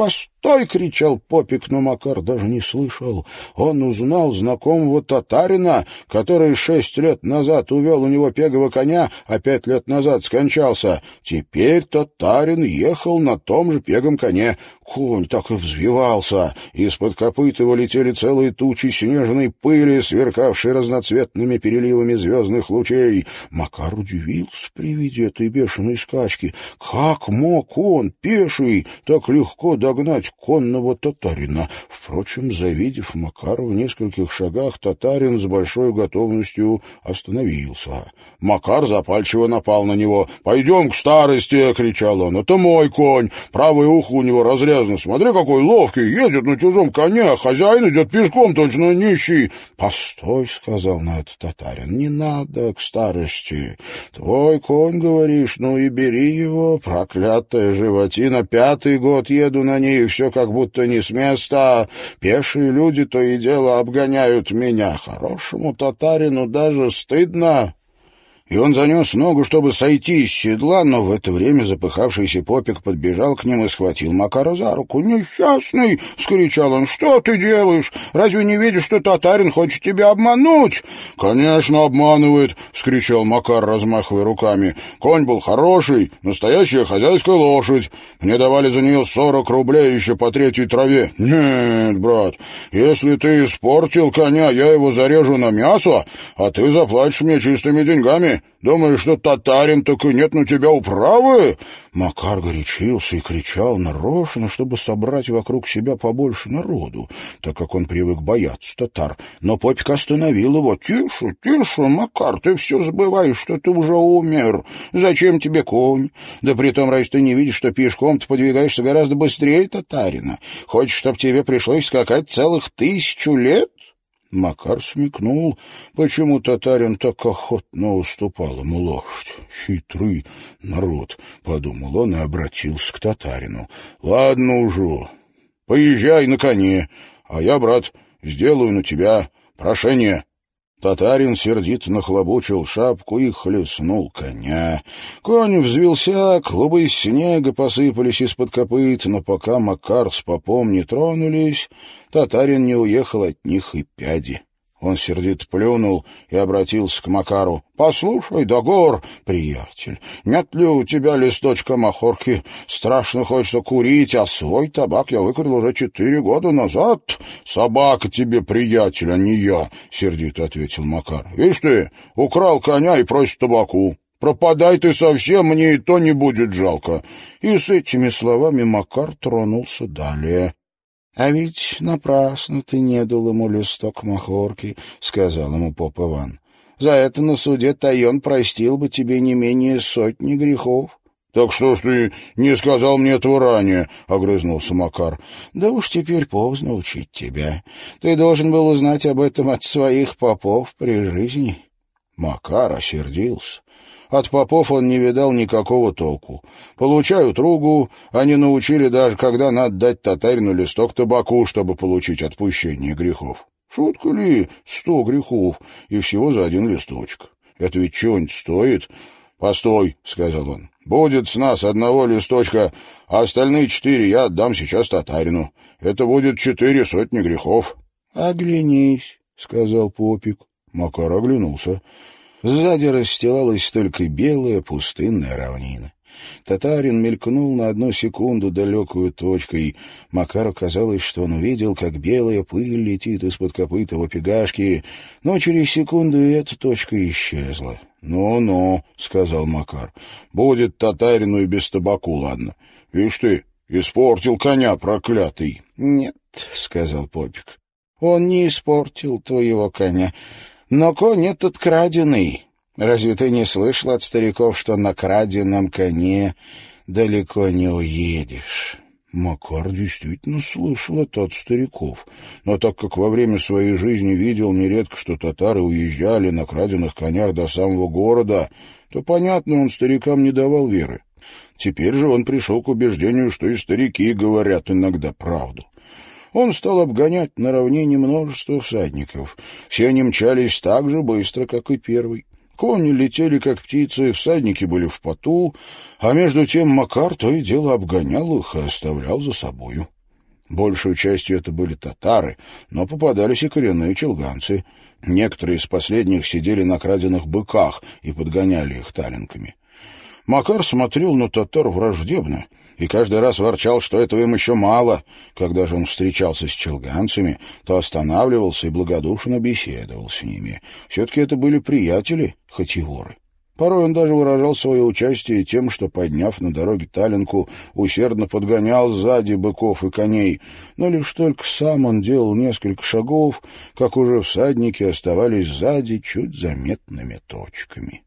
S1: «Стой!» — кричал Попик, но Макар даже не слышал. Он узнал знакомого татарина, который шесть лет назад увел у него пегого коня, а пять лет назад скончался. Теперь татарин ехал на том же пегом коне. Конь так и взвивался. Из-под копыт его летели целые тучи снежной пыли, сверкавшей разноцветными переливами звездных лучей. Макар удивился при виде этой бешеной скачки. Как мог он, пеший, так легко догнать конного татарина? Впрочем, завидев Макара в нескольких шагах, татарин с большой готовностью остановился. Макар запальчиво напал на него. «Пойдем к старости!» — кричал он. «Это мой конь. Правое ухо у него разрезано. Смотри, какой ловкий. Едет на чужом коне, а хозяин идет пешком, точно нищий». «Постой!» — сказал на это татарин. «Не надо к старости. Твой конь, говоришь, ну и бери его. Проклятая животина. Пятый год еду на ней, и все как будто не с места. Пешие люди то и дело обгоняют меня. Хорошему татарину даже стыдно». И он занес ногу, чтобы сойти из седла, но в это время запыхавшийся Попик подбежал к ним и схватил Макара за руку. «Несчастный!» — вскричал он. «Что ты делаешь? Разве не видишь, что татарин хочет тебя обмануть?» «Конечно, обманывает!» — вскричал Макар, размахивая руками. «Конь был хороший, настоящая хозяйская лошадь. Мне давали за нее сорок рублей еще по третьей траве. Нет, брат, если ты испортил коня, я его зарежу на мясо, а ты заплатишь мне чистыми деньгами. Думаешь, что татарин, так и нет на тебя управы?» Макар горячился и кричал нарочно, чтобы собрать вокруг себя побольше народу, так как он привык бояться татар. Но Попик остановил его. «Тише, тише, Макар, ты все забываешь, что ты уже умер. Зачем тебе конь? Да притом, разве ты не видишь, что пешком ты подвигаешься гораздо быстрее татарина? Хочешь, чтобы тебе пришлось скакать целых тысячу лет?» Макар смекнул, почему татарин так охотно уступал ему лошадь. «Хитрый народ», — подумал он и обратился к татарину. «Ладно уже, поезжай на коне, а я, брат, сделаю на тебя прошение». Татарин сердито нахлобучил шапку и хлестнул коня. Конь взвился, клубы снега посыпались из-под копыт, но пока Макар с попом не тронулись, татарин не уехал от них и пяди. Он сердито плюнул и обратился к Макару. «Послушай, Дагор, приятель, нет ли у тебя листочка махорки? Страшно хочется курить, а свой табак я выкурил уже четыре года назад». «Собака тебе, приятель, а не я», — сердито ответил Макар. «Видишь ты, украл коня и просит табаку. Пропадай ты совсем, мне и то не будет жалко». И с этими словами Макар тронулся далее. «А ведь напрасно ты не дал ему листок махорки», — сказал ему поп Иван. «За это на суде Тайон простил бы тебе не менее сотни грехов». «Так что ж ты не сказал мне этого ранее?» — огрызнулся Макар. «Да уж теперь поздно учить тебя. Ты должен был узнать об этом от своих попов при жизни». Макар осердился. От попов он не видал никакого толку. Получают ругу, они научили даже, когда надо дать татарину листок табаку, чтобы получить отпущение грехов. Шутка ли, сто грехов, и всего за один листочек. Это ведь чего-нибудь стоит? «Постой», — сказал он, — «будет с нас одного листочка, а остальные четыре я отдам сейчас татарину. Это будет четыре сотни грехов». «Оглянись», — сказал Попик. Макар оглянулся. Сзади расстилалась только белая пустынная равнина. Татарин мелькнул на одну секунду далекую точкой. Макару казалось, что он увидел, как белая пыль летит из-под копыт его пегашки, но через секунду и эта точка исчезла. «Ну-ну», — сказал Макар, — «будет татарину и без табаку, ладно. Видишь ты, испортил коня проклятый». «Нет», — сказал Попик, — «он не испортил твоего коня». Но конь этот краденый. Разве ты не слышал от стариков, что на краденом коне далеко не уедешь?» Макар действительно слышал это от стариков, но так как во время своей жизни видел нередко, что татары уезжали на краденых конях до самого города, то, понятно, он старикам не давал веры. Теперь же он пришел к убеждению, что и старики говорят иногда правду. Он стал обгонять на равнине множество всадников. Все они мчались так же быстро, как и первый. Кони летели, как птицы, всадники были в поту, а между тем Макар то и дело обгонял их и оставлял за собою. Большую частью это были татары, но попадались и коренные челганцы. Некоторые из последних сидели на краденных быках и подгоняли их талинками. Макар смотрел на татар враждебно и каждый раз ворчал, что этого им еще мало. Когда же он встречался с челганцами, то останавливался и благодушно беседовал с ними. Все-таки это были приятели, хоть и воры. Порой он даже выражал свое участие тем, что, подняв на дороге талинку, усердно подгонял сзади быков и коней, но лишь только сам он делал несколько шагов, как уже всадники оставались сзади чуть заметными точками.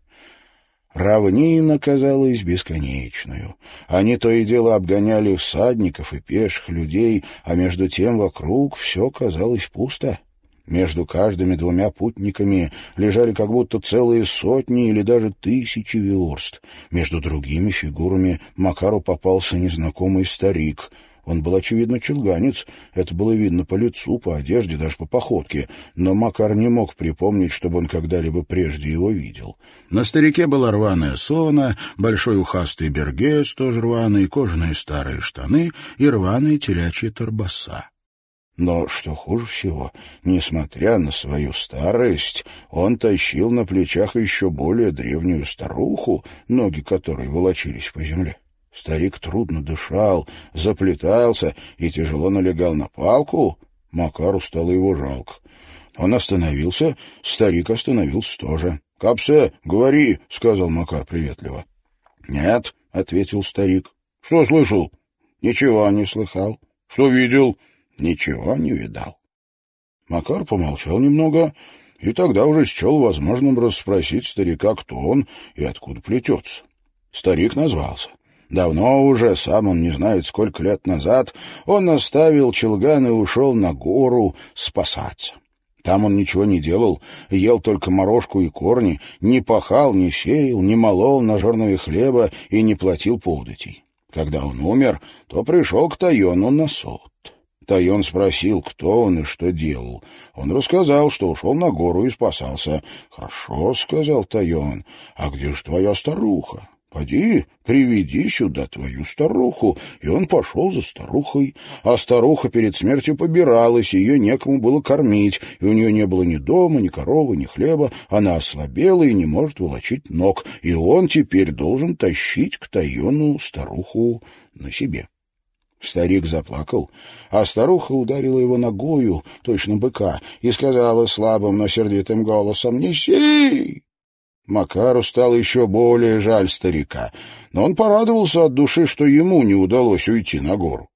S1: Равнина казалась бесконечную. Они то и дело обгоняли всадников и пеших людей, а между тем вокруг все казалось пусто. Между каждыми двумя путниками лежали как будто целые сотни или даже тысячи верст. Между другими фигурами Макару попался незнакомый старик. Он был, очевидно, челганец. Это было видно по лицу, по одежде, даже по походке. Но Макар не мог припомнить, чтобы он когда-либо прежде его видел. На старике была рваная сона, большой ухастый бергес, тоже рваный, кожаные старые штаны и рваные телячьи торбаса. Но, что хуже всего, несмотря на свою старость, он тащил на плечах еще более древнюю старуху, ноги которой волочились по земле. Старик трудно дышал, заплетался и тяжело налегал на палку. Макару стало его жалко. Он остановился, старик остановился тоже. — Капсе, говори, — сказал Макар приветливо. — Нет, — ответил старик. — Что слышал? — Ничего не слыхал. — Что видел? — Ничего не видал. Макар помолчал немного и тогда уже счел возможным расспросить старика, кто он и откуда плетется. Старик назвался. Давно уже, сам он не знает сколько лет назад, он оставил челган и ушел на гору спасаться. Там он ничего не делал, ел только морожку и корни, не пахал, не сеял, не молол на жернове хлеба и не платил податей. Когда он умер, то пришел к Тайону на суд. Тайон спросил, кто он и что делал. Он рассказал, что ушел на гору и спасался. — Хорошо, — сказал Тайон, — а где же твоя старуха? Поди, приведи сюда твою старуху. И он пошел за старухой. А старуха перед смертью побиралась, ее некому было кормить, и у нее не было ни дома, ни коровы, ни хлеба. Она ослабела и не может волочить ног, и он теперь должен тащить к Тайону старуху на себе. Старик заплакал, а старуха ударила его ногою, точно быка, и сказала слабым, но сердитым голосом: «Неси!» Макару стало еще более жаль старика, но он порадовался от души, что ему не удалось уйти на гору.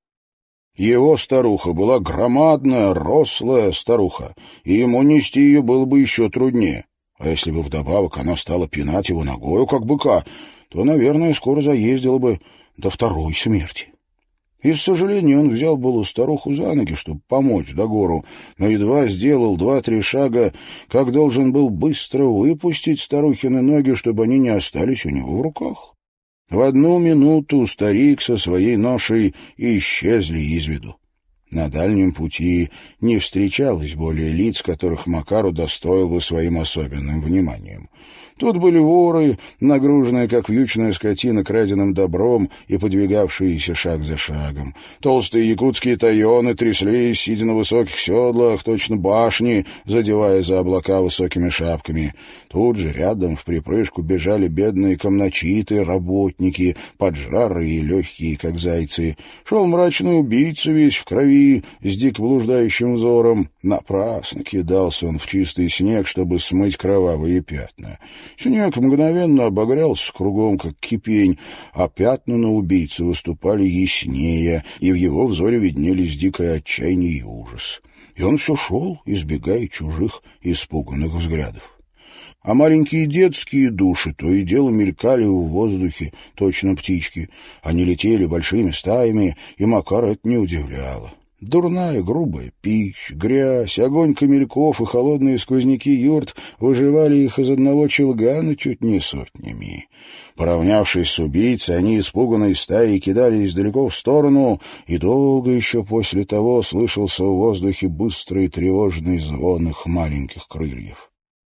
S1: Его старуха была громадная, рослая старуха, и ему нести ее было бы еще труднее. А если бы вдобавок она стала пинать его ногою, как быка, то, наверное, скоро заездила бы до второй смерти. Из сожаления он взял было старуху за ноги, чтобы помочь до гору, но едва сделал два-три шага, как должен был быстро выпустить старухины ноги, чтобы они не остались у него в руках. В одну минуту старик со своей ношей исчезли из виду. На дальнем пути не встречалось более лиц, которых Макар удостоил бы своим особенным вниманием. Тут были воры, нагруженные, как вьючная скотина, краденым добром и подвигавшиеся шаг за шагом. Толстые якутские тайоны тряслись, сидя на высоких седлах, точно башни, задевая за облака высокими шапками. Тут же рядом в припрыжку бежали бедные комночиты, работники, поджарые и легкие, как зайцы. Шел мрачный убийца весь в крови, с дико блуждающим взором. Напрасно кидался он в чистый снег, чтобы смыть кровавые пятна. Снег мгновенно обогрелся кругом, как кипень, а пятна на убийце выступали яснее, и в его взоре виднелись дикое отчаяние и ужас. И он все шел, избегая чужих испуганных взглядов. А маленькие детские души то и дело мелькали в воздухе, точно птички. Они летели большими стаями, и Макара это не удивляло. Дурная, грубая пища, грязь, огонь камельков и холодные сквозняки юрт выживали их из одного челгана чуть не сотнями. Поравнявшись с убийцей, они испуганной стаей кидались далеко в сторону, и долго еще после того слышался в воздухе быстрый тревожный звон их маленьких крыльев.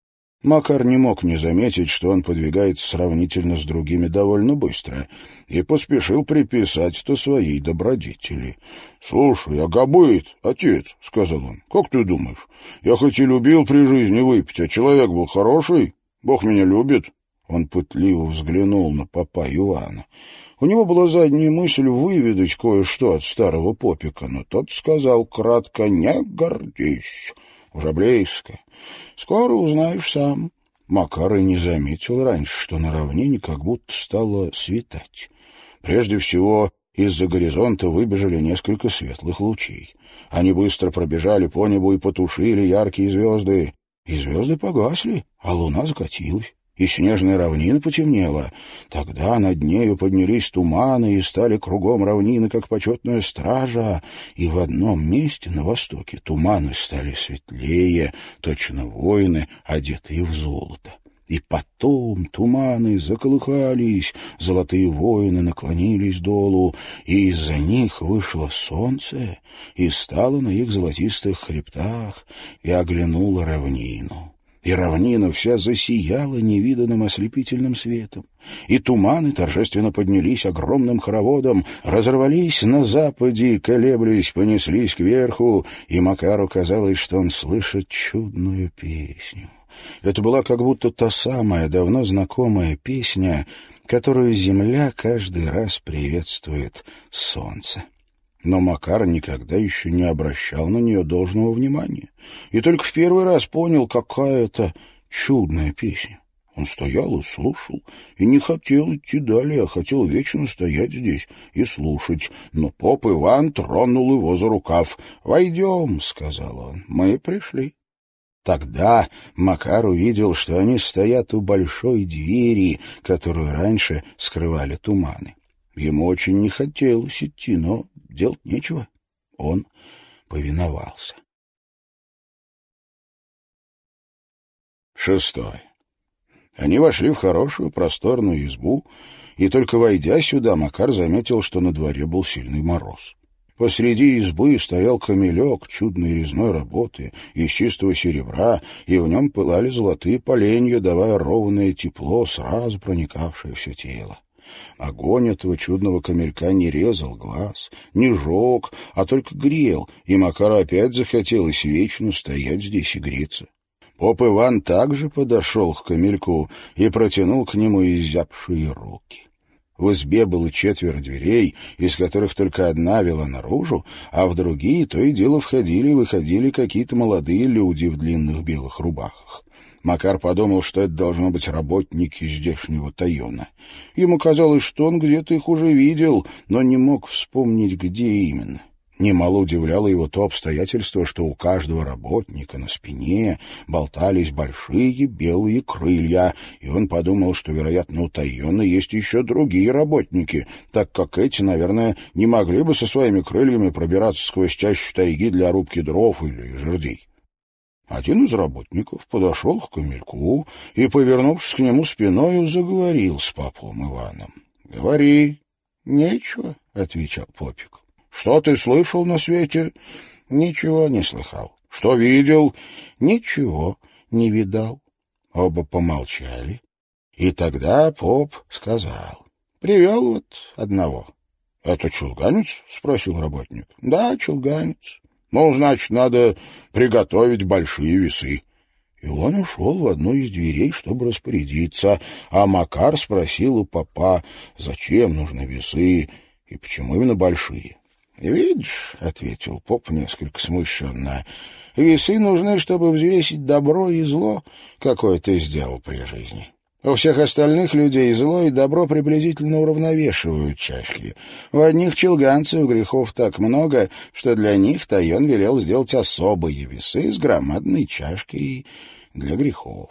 S1: Макар не мог не заметить, что он подвигается сравнительно с другими довольно быстро, и поспешил приписать это своей добродетели. — Слушай, а габыт, отец, — сказал он, — как ты думаешь, я хоть и любил при жизни выпить, а человек был хороший? Бог меня любит? Он пытливо взглянул на попа Ивана. У него была задняя мысль выведать кое-что от старого попика, но тот сказал кратко: «Не гордись, уже близко. Скоро узнаешь сам». Макар и не заметил раньше, что на равнине как будто стало светать. Прежде всего, из-за горизонта выбежали несколько светлых лучей. Они быстро пробежали по небу и потушили яркие звезды. И звезды погасли, а луна закатилась. И снежная равнина потемнела. Тогда над нею поднялись туманы и стали кругом равнины, как почетная стража. И в одном месте, на востоке, туманы стали светлее, точно воины, одетые в золото. И потом туманы заколыхались, золотые воины наклонились долу, и из-за них вышло солнце и стало на их золотистых хребтах и оглянуло равнину. И равнина вся засияла невиданным ослепительным светом. И туманы торжественно поднялись огромным хороводом, разорвались на западе, колеблясь, понеслись кверху, и Макару казалось, что он слышит чудную песню. Это была как будто та самая давно знакомая песня, которую земля каждый раз приветствует солнце. Но Макар никогда еще не обращал на нее должного внимания. И только в первый раз понял, какая это чудная песня. Он стоял и слушал, и не хотел идти далее, а хотел вечно стоять здесь и слушать. Но поп Иван тронул его за рукав. «Войдем», — сказал он, — «мы пришли». Тогда Макар увидел, что они стоят у большой двери, которую раньше скрывали туманы. Ему очень не хотелось идти, но делать нечего. Он повиновался. Шестой. Они вошли в хорошую просторную избу, и только войдя сюда, Макар заметил, что на дворе был сильный мороз. Посреди избы стоял камелек чудной резной работы из чистого серебра, и в нем пылали золотые поленья, давая ровное тепло, сразу проникавшее все тело. Огонь этого чудного камелька не резал глаз, не жег, а только грел, и Макару опять захотелось вечно стоять здесь и греться. Поп Иван также подошел к камельку и протянул к нему изябшие руки. В избе было четверо дверей, из которых только одна вела наружу, а в другие то и дело входили и выходили какие-то молодые люди в длинных белых рубахах. Макар подумал, что это должно быть работники здешнего тайона. Ему казалось, что он где-то их уже видел, но не мог вспомнить, где именно. Немало удивляло его то обстоятельство, что у каждого работника на спине болтались большие белые крылья, и он подумал, что, вероятно, у тайона есть еще другие работники, так как эти, наверное, не могли бы со своими крыльями пробираться сквозь чащу тайги для рубки дров или жердей. Один из работников подошел к камельку и, повернувшись к нему спиною, заговорил с попом Иваном. — Говори. — Нечего, — отвечал попик. — Что ты слышал на свете? — Ничего не слыхал. — Что видел? — Ничего не видал. Оба помолчали, и тогда поп сказал. — Привел вот одного. — Это чулганец? — спросил работник. — Да, чулганец. Ну, значит, надо приготовить большие весы. И он ушел в одну из дверей, чтобы распорядиться, а Макар спросил у попа, зачем нужны весы и почему именно большие. — Видишь, — ответил поп несколько смущенно, — весы нужны, чтобы взвесить добро и зло, какое ты сделал при жизни. У всех остальных людей зло и добро приблизительно уравновешивают чашки. У одних чулганцев грехов так много, что для них тайон велел сделать особые весы с громадной чашкой для грехов.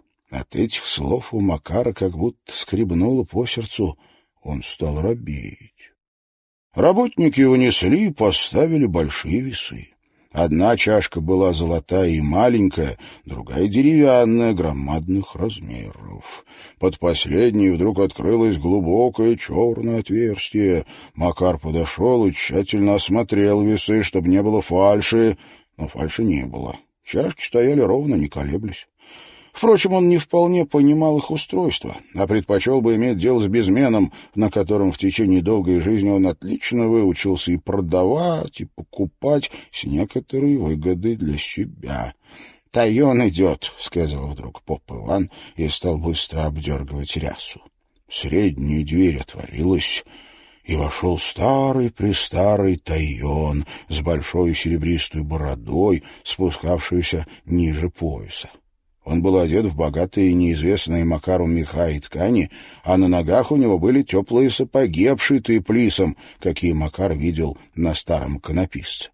S1: От этих слов у Макара как будто скребнуло по сердцу. Он стал робеть. Работники унесли и поставили большие весы. Одна чашка была золотая и маленькая, другая деревянная, громадных размеров. Под последней вдруг открылось глубокое черное отверстие. Макар подошел и тщательно осмотрел весы, чтобы не было фальши, но фальши не было. Чашки стояли ровно, не колеблясь. Впрочем, он не вполне понимал их устройство, а предпочел бы иметь дело с безменом, на котором в течение долгой жизни он отлично выучился и продавать, и покупать с некоторой выгодой для себя. «Тайон идет», — сказал вдруг поп Иван и стал быстро обдергивать рясу. Средняя дверь отворилась, и вошел старый-престарый Тайон с большой серебристой бородой, спускавшейся ниже пояса. Он был одет в богатые и неизвестные Макару меха и ткани, а на ногах у него были теплые сапоги, обшитые плисом, какие Макар видел на старом иконописце.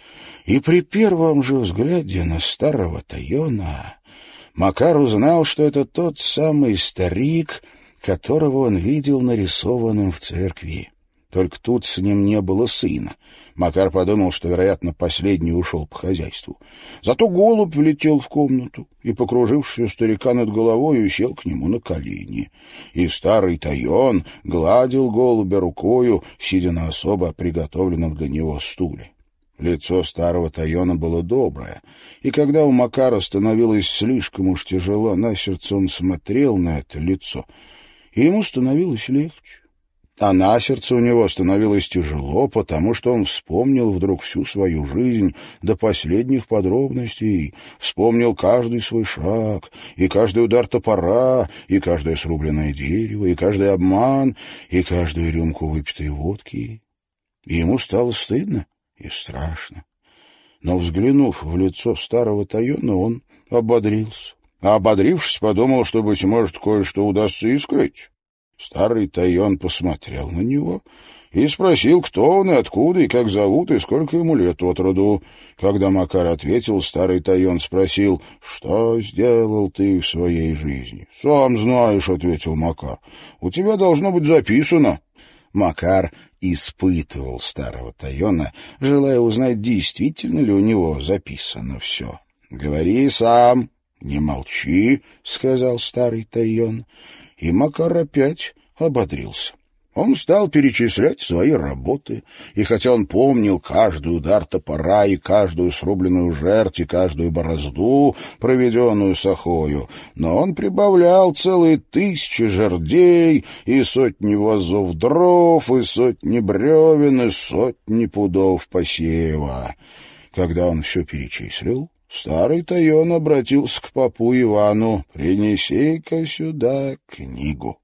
S1: И при первом же взгляде на старого Тайона Макар узнал, что это тот самый старик, которого он видел нарисованным в церкви. Только тут с ним не было сына. Макар подумал, что, вероятно, последний ушел по хозяйству. Зато голубь влетел в комнату и, покружившись у старика над головой, сел к нему на колени. И старый Тайон гладил голубя рукою, сидя на особо приготовленном для него стуле. Лицо старого Тайона было доброе, и когда у Макара становилось слишком уж тяжело на сердце, он смотрел на это лицо, и ему становилось легче. А на сердце у него становилось тяжело, потому что он вспомнил вдруг всю свою жизнь до последних подробностей, вспомнил каждый свой шаг, и каждый удар топора, и каждое срубленное дерево, и каждый обман, и каждую рюмку выпитой водки. И ему стало стыдно и страшно. Но, взглянув в лицо старого Тайона, он ободрился. А ободрившись, подумал, что, быть может, кое-что удастся и скрыть. Старый Тайон посмотрел на него и спросил, кто он и откуда, и как зовут, и сколько ему лет от роду. Когда Макар ответил, старый Тайон спросил, что сделал ты в своей жизни. «Сам знаешь», — ответил Макар, — «у тебя должно быть записано». Макар испытывал старого Тайона, желая узнать, действительно ли у него записано все. «Говори сам, не молчи», — сказал старый Тайон. И Макар опять ободрился. Он стал перечислять свои работы, и хотя он помнил каждый удар топора и каждую срубленную жерть и каждую борозду, проведенную сахою, но он прибавлял целые тысячи жердей и сотни возов дров, и сотни бревен, и сотни пудов посева. Когда он все перечислил, старый Тайон обратился к попу Ивану: «Принеси-ка сюда книгу».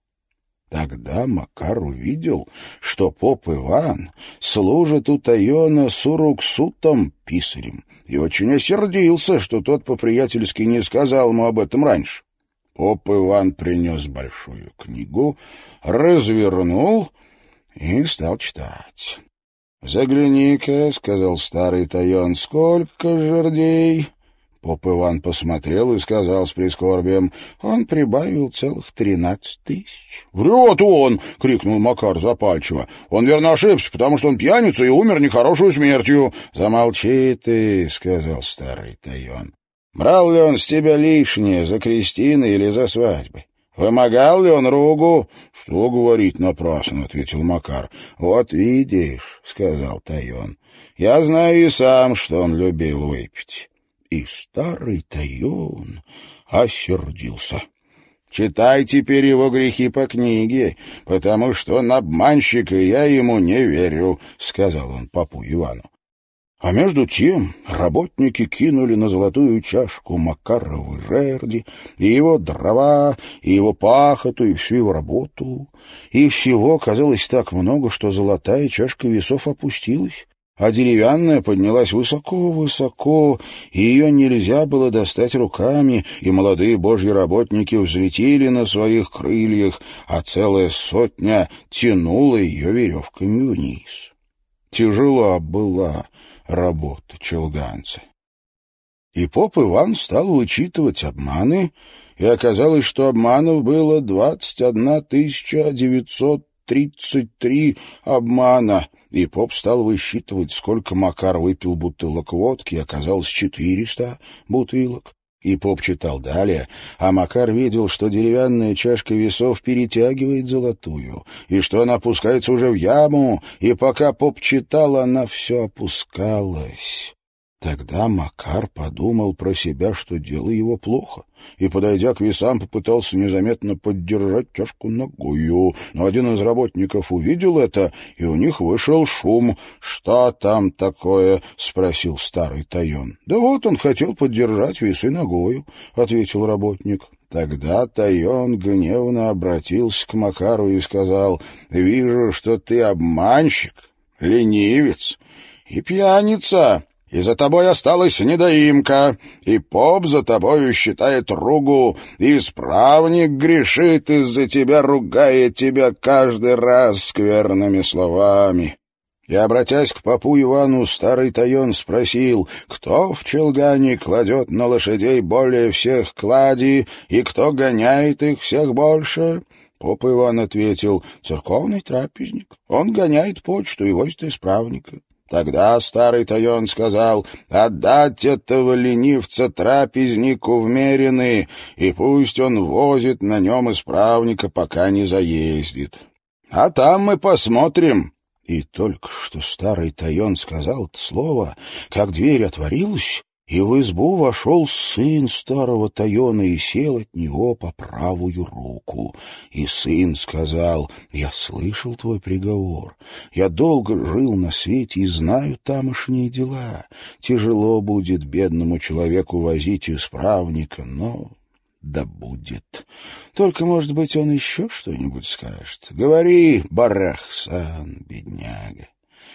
S1: Тогда Макар увидел, что поп Иван служит у Тайона суруксутом, писарем, и очень осердился, что тот по-приятельски не сказал ему об этом раньше. Поп Иван принес большую книгу, развернул и стал читать. «Загляни-ка», — сказал старый Тайон, — «сколько жердей?» Поп Иван посмотрел и сказал с прискорбием: «Он прибавил целых тринадцать тысяч». «Врет он!» — крикнул Макар запальчиво. «Он верно ошибся, потому что он пьяница и умер нехорошую смертью». «Замолчи ты», — сказал старый Тайон. «Брал ли он с тебя лишнее за крестины или за свадьбы? Вымогал ли он ругу?» «Что говорить напрасно», — ответил Макар. «Вот видишь», — сказал Тайон, — «я знаю и сам, что он любил выпить». И старый Тайон осердился. «Читай теперь его грехи по книге, потому что он обманщик, и я ему не верю», — сказал он попу Ивану. А между тем работники кинули на золотую чашку Макаровы жерди, и его дрова, и его пахоту, и всю его работу. И всего казалось так много, что золотая чашка весов опустилась, а деревянная поднялась высоко-высоко, и ее нельзя было достать руками, и молодые божьи работники взлетели на своих крыльях, а целая сотня тянула ее веревками вниз. Тяжела была работа челганца. И поп Иван стал вычитывать обманы, и оказалось, что обманов было двадцать одна тысяча девятьсот тридцать три обмана. И поп стал высчитывать, сколько Макар выпил бутылок водки, и оказалось четыреста бутылок. И поп читал далее, а Макар видел, что деревянная чашка весов перетягивает золотую, и что она опускается уже в яму, и пока поп читал, она все опускалась. Тогда Макар подумал про себя, что дело его плохо, и, подойдя к весам, попытался незаметно поддержать чашку ногою. Но один из работников увидел это, и у них вышел шум. «Что там такое?» — спросил старый Тайон. «Да вот он хотел поддержать весы ногою», — ответил работник. Тогда Тайон гневно обратился к Макару и сказал: «Вижу, что ты обманщик, ленивец и пьяница, и за тобой осталась недоимка, и поп за тобою считает ругу, и исправник грешит из-за тебя, ругая тебя каждый раз скверными словами». И, обратясь к попу Ивану, старый Тайон спросил, кто в Челгане кладет на лошадей более всех клади, и кто гоняет их всех больше? Поп Иван ответил: церковный трапезник. Он гоняет почту и возит исправника. Тогда старый Тайон сказал: «Отдать этого ленивца трапезнику в мерины, и пусть он возит на нем исправника, пока не заездит. А там мы посмотрим». И только что старый Тайон сказал это слово, как дверь отворилась, и в избу вошел сын старого Тайона и сел от него по правую руку. И сын сказал: «Я слышал твой приговор. Я долго жил на свете и знаю тамошние дела. Тяжело будет бедному человеку возить исправника, но да будет. Только, может быть, он еще что-нибудь скажет. Говори, Барахсан, бедняга».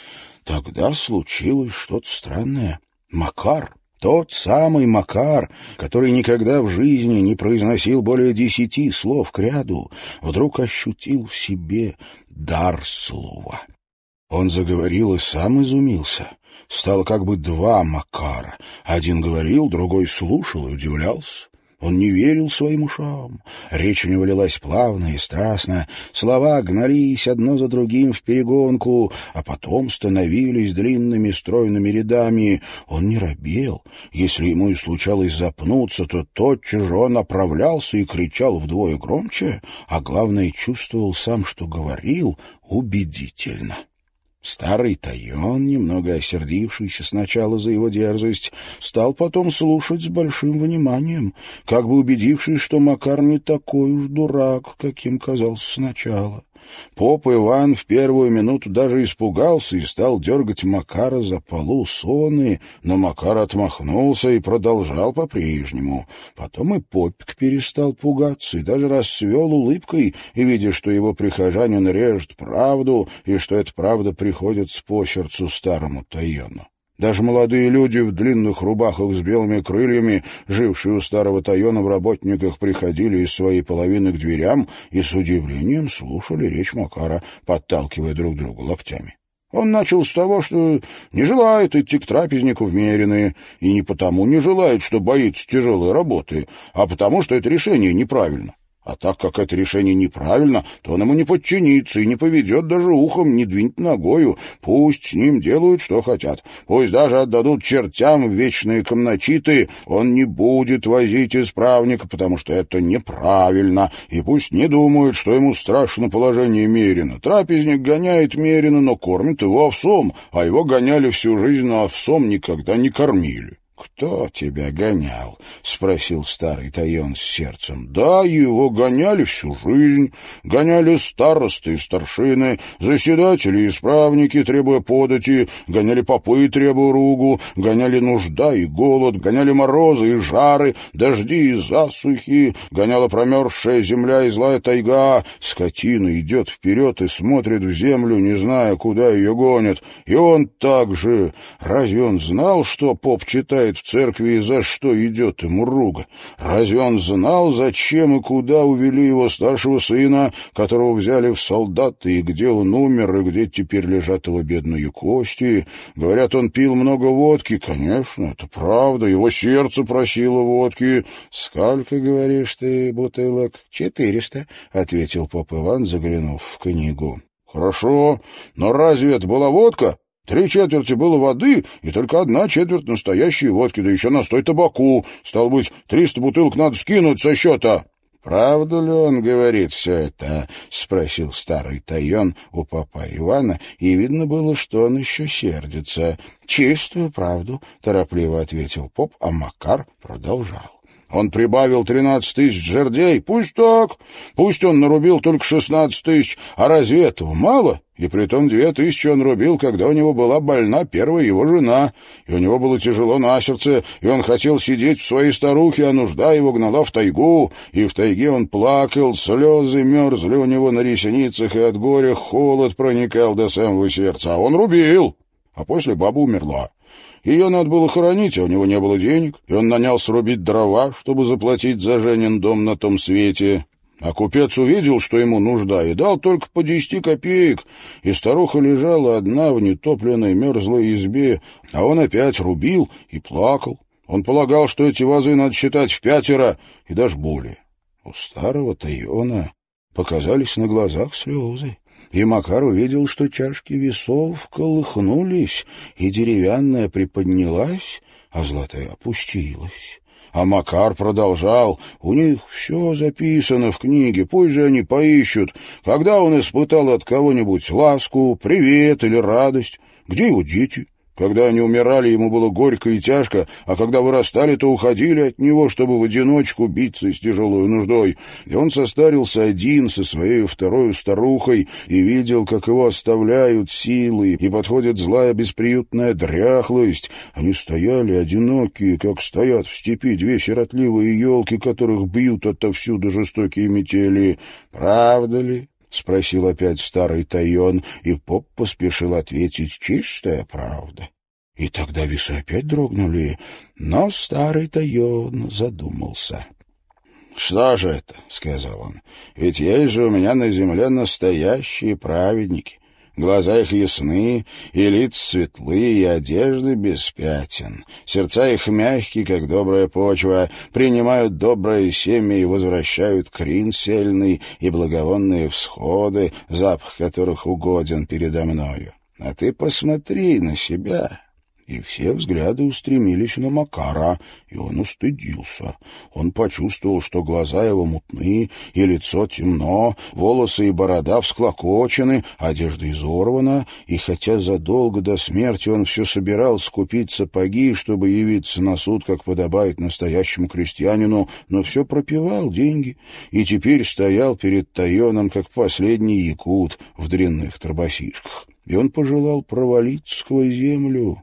S1: Тогда случилось что-то странное. Макар, тот самый Макар, который никогда в жизни не произносил более десяти слов кряду, вдруг ощутил в себе дар слова. Он заговорил и сам изумился. Стало как бы два Макара. Один говорил, другой слушал и удивлялся. Он не верил своим ушам. Речь у него лилась плавно и страстно. Слова гнались одно за другим вперегонку, а потом становились длинными стройными рядами. Он не робел. Если ему и случалось запнуться, то тотчас же он оправлялся и кричал вдвое громче, а главное, чувствовал сам, что говорил убедительно. Старый Тайон, немного осердившийся сначала за его дерзость, стал потом слушать с большим вниманием, как бы убедившись, что Макар не такой уж дурак, каким казался сначала. Поп Иван в первую минуту даже испугался и стал дергать Макара за полу соны, но Макар отмахнулся и продолжал по-прежнему. Потом и попик перестал пугаться и даже расцвел улыбкой, и, видя, что его прихожанин режет правду, и что эта правда приходится по сердцу старому Тайону. Даже молодые люди в длинных рубахах с белыми крыльями, жившие у старого Тайона в работниках, приходили из своей половины к дверям и с удивлением слушали речь Макара, подталкивая друг друга локтями. Он начал с того, что не желает идти к трапезнику в мерины, и не потому не желает, что боится тяжелой работы, а потому, что это решение неправильно. А так как это решение неправильно, то он ему не подчинится и не поведет даже ухом, не двинет ногою. Пусть с ним делают, что хотят. Пусть даже отдадут чертям в вечные комнатиты. Он не будет возить исправника, потому что это неправильно. И пусть не думают, что ему страшно положение мерина. Трапезник гоняет мерина, но кормит его овсом, а его гоняли всю жизнь, но овсом никогда не кормили. «Кто тебя гонял?» — спросил старый Тайон с сердцем. «Да, его гоняли всю жизнь. Гоняли старосты и старшины, заседатели и исправники, требуя подати, гоняли попы, требуя ругу, гоняли нужда и голод, гоняли морозы и жары, дожди и засухи, гоняла промерзшая земля и злая тайга. Скотина идет вперед и смотрит в землю, не зная, куда ее гонят. И он так же. Разве он знал, что поп читает в церкви и за что идет ему руга? Разве он знал, зачем и куда увели его старшего сына, которого взяли в солдаты, и где он умер, и где теперь лежат его бедные кости? Говорят, он пил много водки. Конечно, это правда, его сердце просило водки. «Сколько, говоришь ты, бутылок?» «Четыреста», — ответил поп Иван, заглянув в книгу. «Хорошо, но разве это была водка? Три четверти было воды, и только одна четверть настоящей водки, да еще настой табаку. Стало быть, триста бутылок надо скинуть со счета». «Правду ли он говорит все это?» — спросил старый Тойон у попа Ивана, и видно было, что он еще сердится. «Чистую правду», — торопливо ответил поп, а Макар продолжал. Он прибавил тринадцать тысяч жердей. Пусть так. Пусть он нарубил только шестнадцать тысяч. А разве этого мало? И притом две тысячи он рубил, когда у него была больна первая его жена. И у него было тяжело на сердце, и он хотел сидеть в своей старухе, а нужда его гнала в тайгу. И в тайге он плакал, слезы мерзли у него на ресницах, и от горя холод проникал до самого сердца. А он рубил. А после баба умерла. Ее надо было хоронить, а у него не было денег, и он нанял срубить дрова, чтобы заплатить за Женин дом на том свете. А купец увидел, что ему нужда, и дал только по десяти копеек, и старуха лежала одна в нетопленной мерзлой избе, а он опять рубил и плакал. Он полагал, что эти вазы надо считать в пятеро и даже более. У старого Тойона показались на глазах слезы. И Макар увидел, что чашки весов колыхнулись, и деревянная приподнялась, а золотая опустилась. А Макар продолжал: «У них все записано в книге, пусть же они поищут, когда он испытал от кого-нибудь ласку, привет или радость, где его дети». Когда они умирали, ему было горько и тяжко, а когда вырастали, то уходили от него, чтобы в одиночку биться с тяжелой нуждой. И он состарился один со своей второй старухой и видел, как его оставляют силы, и подходит злая бесприютная дряхлость. Они стояли одинокие, как стоят в степи две сиротливые елки, которых бьют отовсюду жестокие метели. Правда ли? — спросил опять старый Тойон, и поп поспешил ответить: «Чистая правда». И тогда весы опять дрогнули, но старый Тойон задумался. «Что же это?» — сказал он. «Ведь есть же у меня на земле настоящие праведники». Глаза их ясны, и лица светлые, и одежды без пятен. Сердца их мягкие, как добрая почва, принимают доброе семя и возвращают крин сельный и благовонные всходы, запах которых угоден передо мною. А ты посмотри на себя». И все взгляды устремились на Макара, и он устыдился. Он почувствовал, что глаза его мутны, и лицо темно, волосы и борода всклокочены, одежда изорвана, и хотя задолго до смерти он все собирался купить сапоги, чтобы явиться на суд, как подобает настоящему крестьянину, но все пропивал деньги, и теперь стоял перед Тойоном, как последний якут в дрянных торбасишках. И он пожелал провалиться сквозь землю.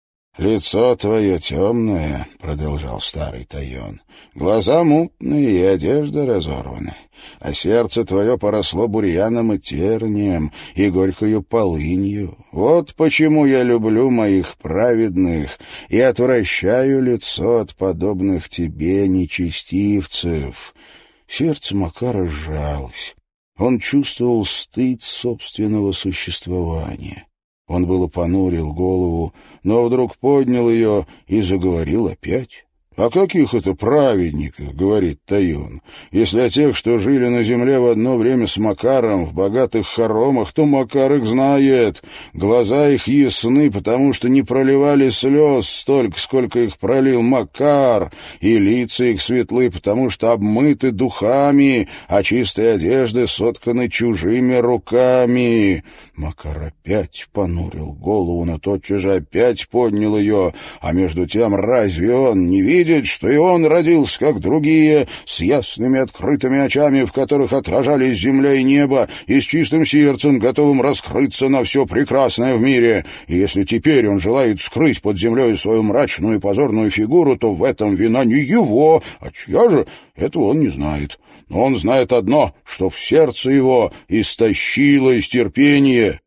S1: «Лицо твое темное», — продолжал старый Тойон, — «глаза мутные и одежда разорвана, а сердце твое поросло бурьяном и тернием, и горькою полынью. Вот почему я люблю моих праведных и отвращаю лицо от подобных тебе нечестивцев». Сердце Макара сжалось. Он чувствовал стыд собственного существования. Он было понурил голову, но вдруг поднял ее и заговорил опять. «О каких это праведниках, — говорит Тойон, — если о тех, что жили на земле в одно время с Макаром в богатых хоромах, то Макар их знает. Глаза их ясны, потому что не проливали слез столько, сколько их пролил Макар, и лица их светлы, потому что обмыты духами, а чистые одежды сотканы чужими руками». Макар опять понурил голову, но тотчас же опять поднял ее, а между тем разве он не видит, что и он родился, как другие, с ясными открытыми очами, в которых отражались земля и небо, и с чистым сердцем, готовым раскрыться на все прекрасное в мире. И если теперь он желает скрыть под землей свою мрачную и позорную фигуру, то в этом вина не его, а чья же, этого он не знает. Но он знает одно, что в сердце его истощилось терпение.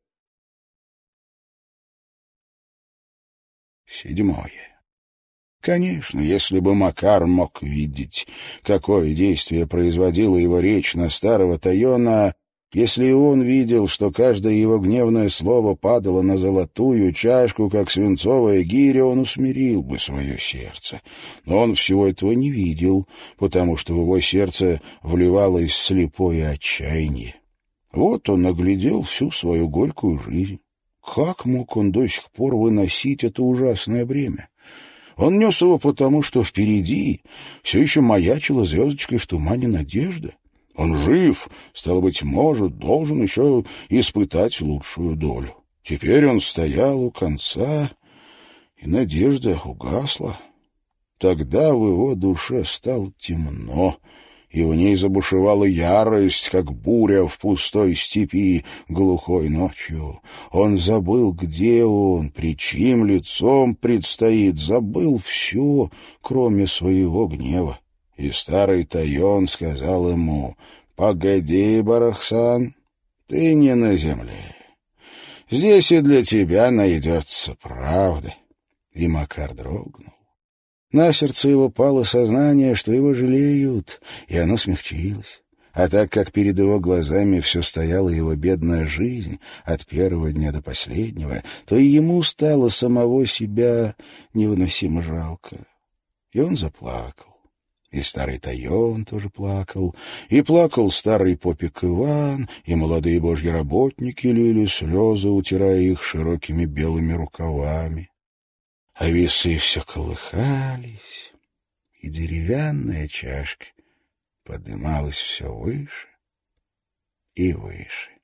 S1: Седьмое. Конечно, если бы Макар мог видеть, какое действие производила его речь на старого Тойона, если и он видел, что каждое его гневное слово падало на золотую чашку, как свинцовая гиря, он усмирил бы свое сердце. Но он всего этого не видел, потому что в его сердце вливалось слепое отчаяние. Вот он оглядел всю свою горькую жизнь. Как мог он до сих пор выносить это ужасное бремя? Он нес его потому, что впереди все еще маячила звездочкой в тумане надежда. Он жив, стало быть, может, должен еще испытать лучшую долю. Теперь он стоял у конца, и надежда угасла. Тогда в его душе стало темно, и в ней забушевала ярость, как буря в пустой степи глухой ночью. Он забыл, где он, при чьим лицом предстоит, забыл все, кроме своего гнева. И старый Тайон сказал ему: «Погоди, Барахсан, ты не на земле. Здесь и для тебя найдется правда». И Макар дрогнул. На сердце его пало сознание, что его жалеют, и оно смягчилось. А так как перед его глазами все стояла его бедная жизнь от первого дня до последнего, то и ему стало самого себя невыносимо жалко. И он заплакал. И старый Тайон тоже плакал, и плакал старый попик Иван, и молодые божьи работники лили слезы, утирая их широкими белыми рукавами. А весы все колыхались, и деревянная чашка подымалась все выше и выше.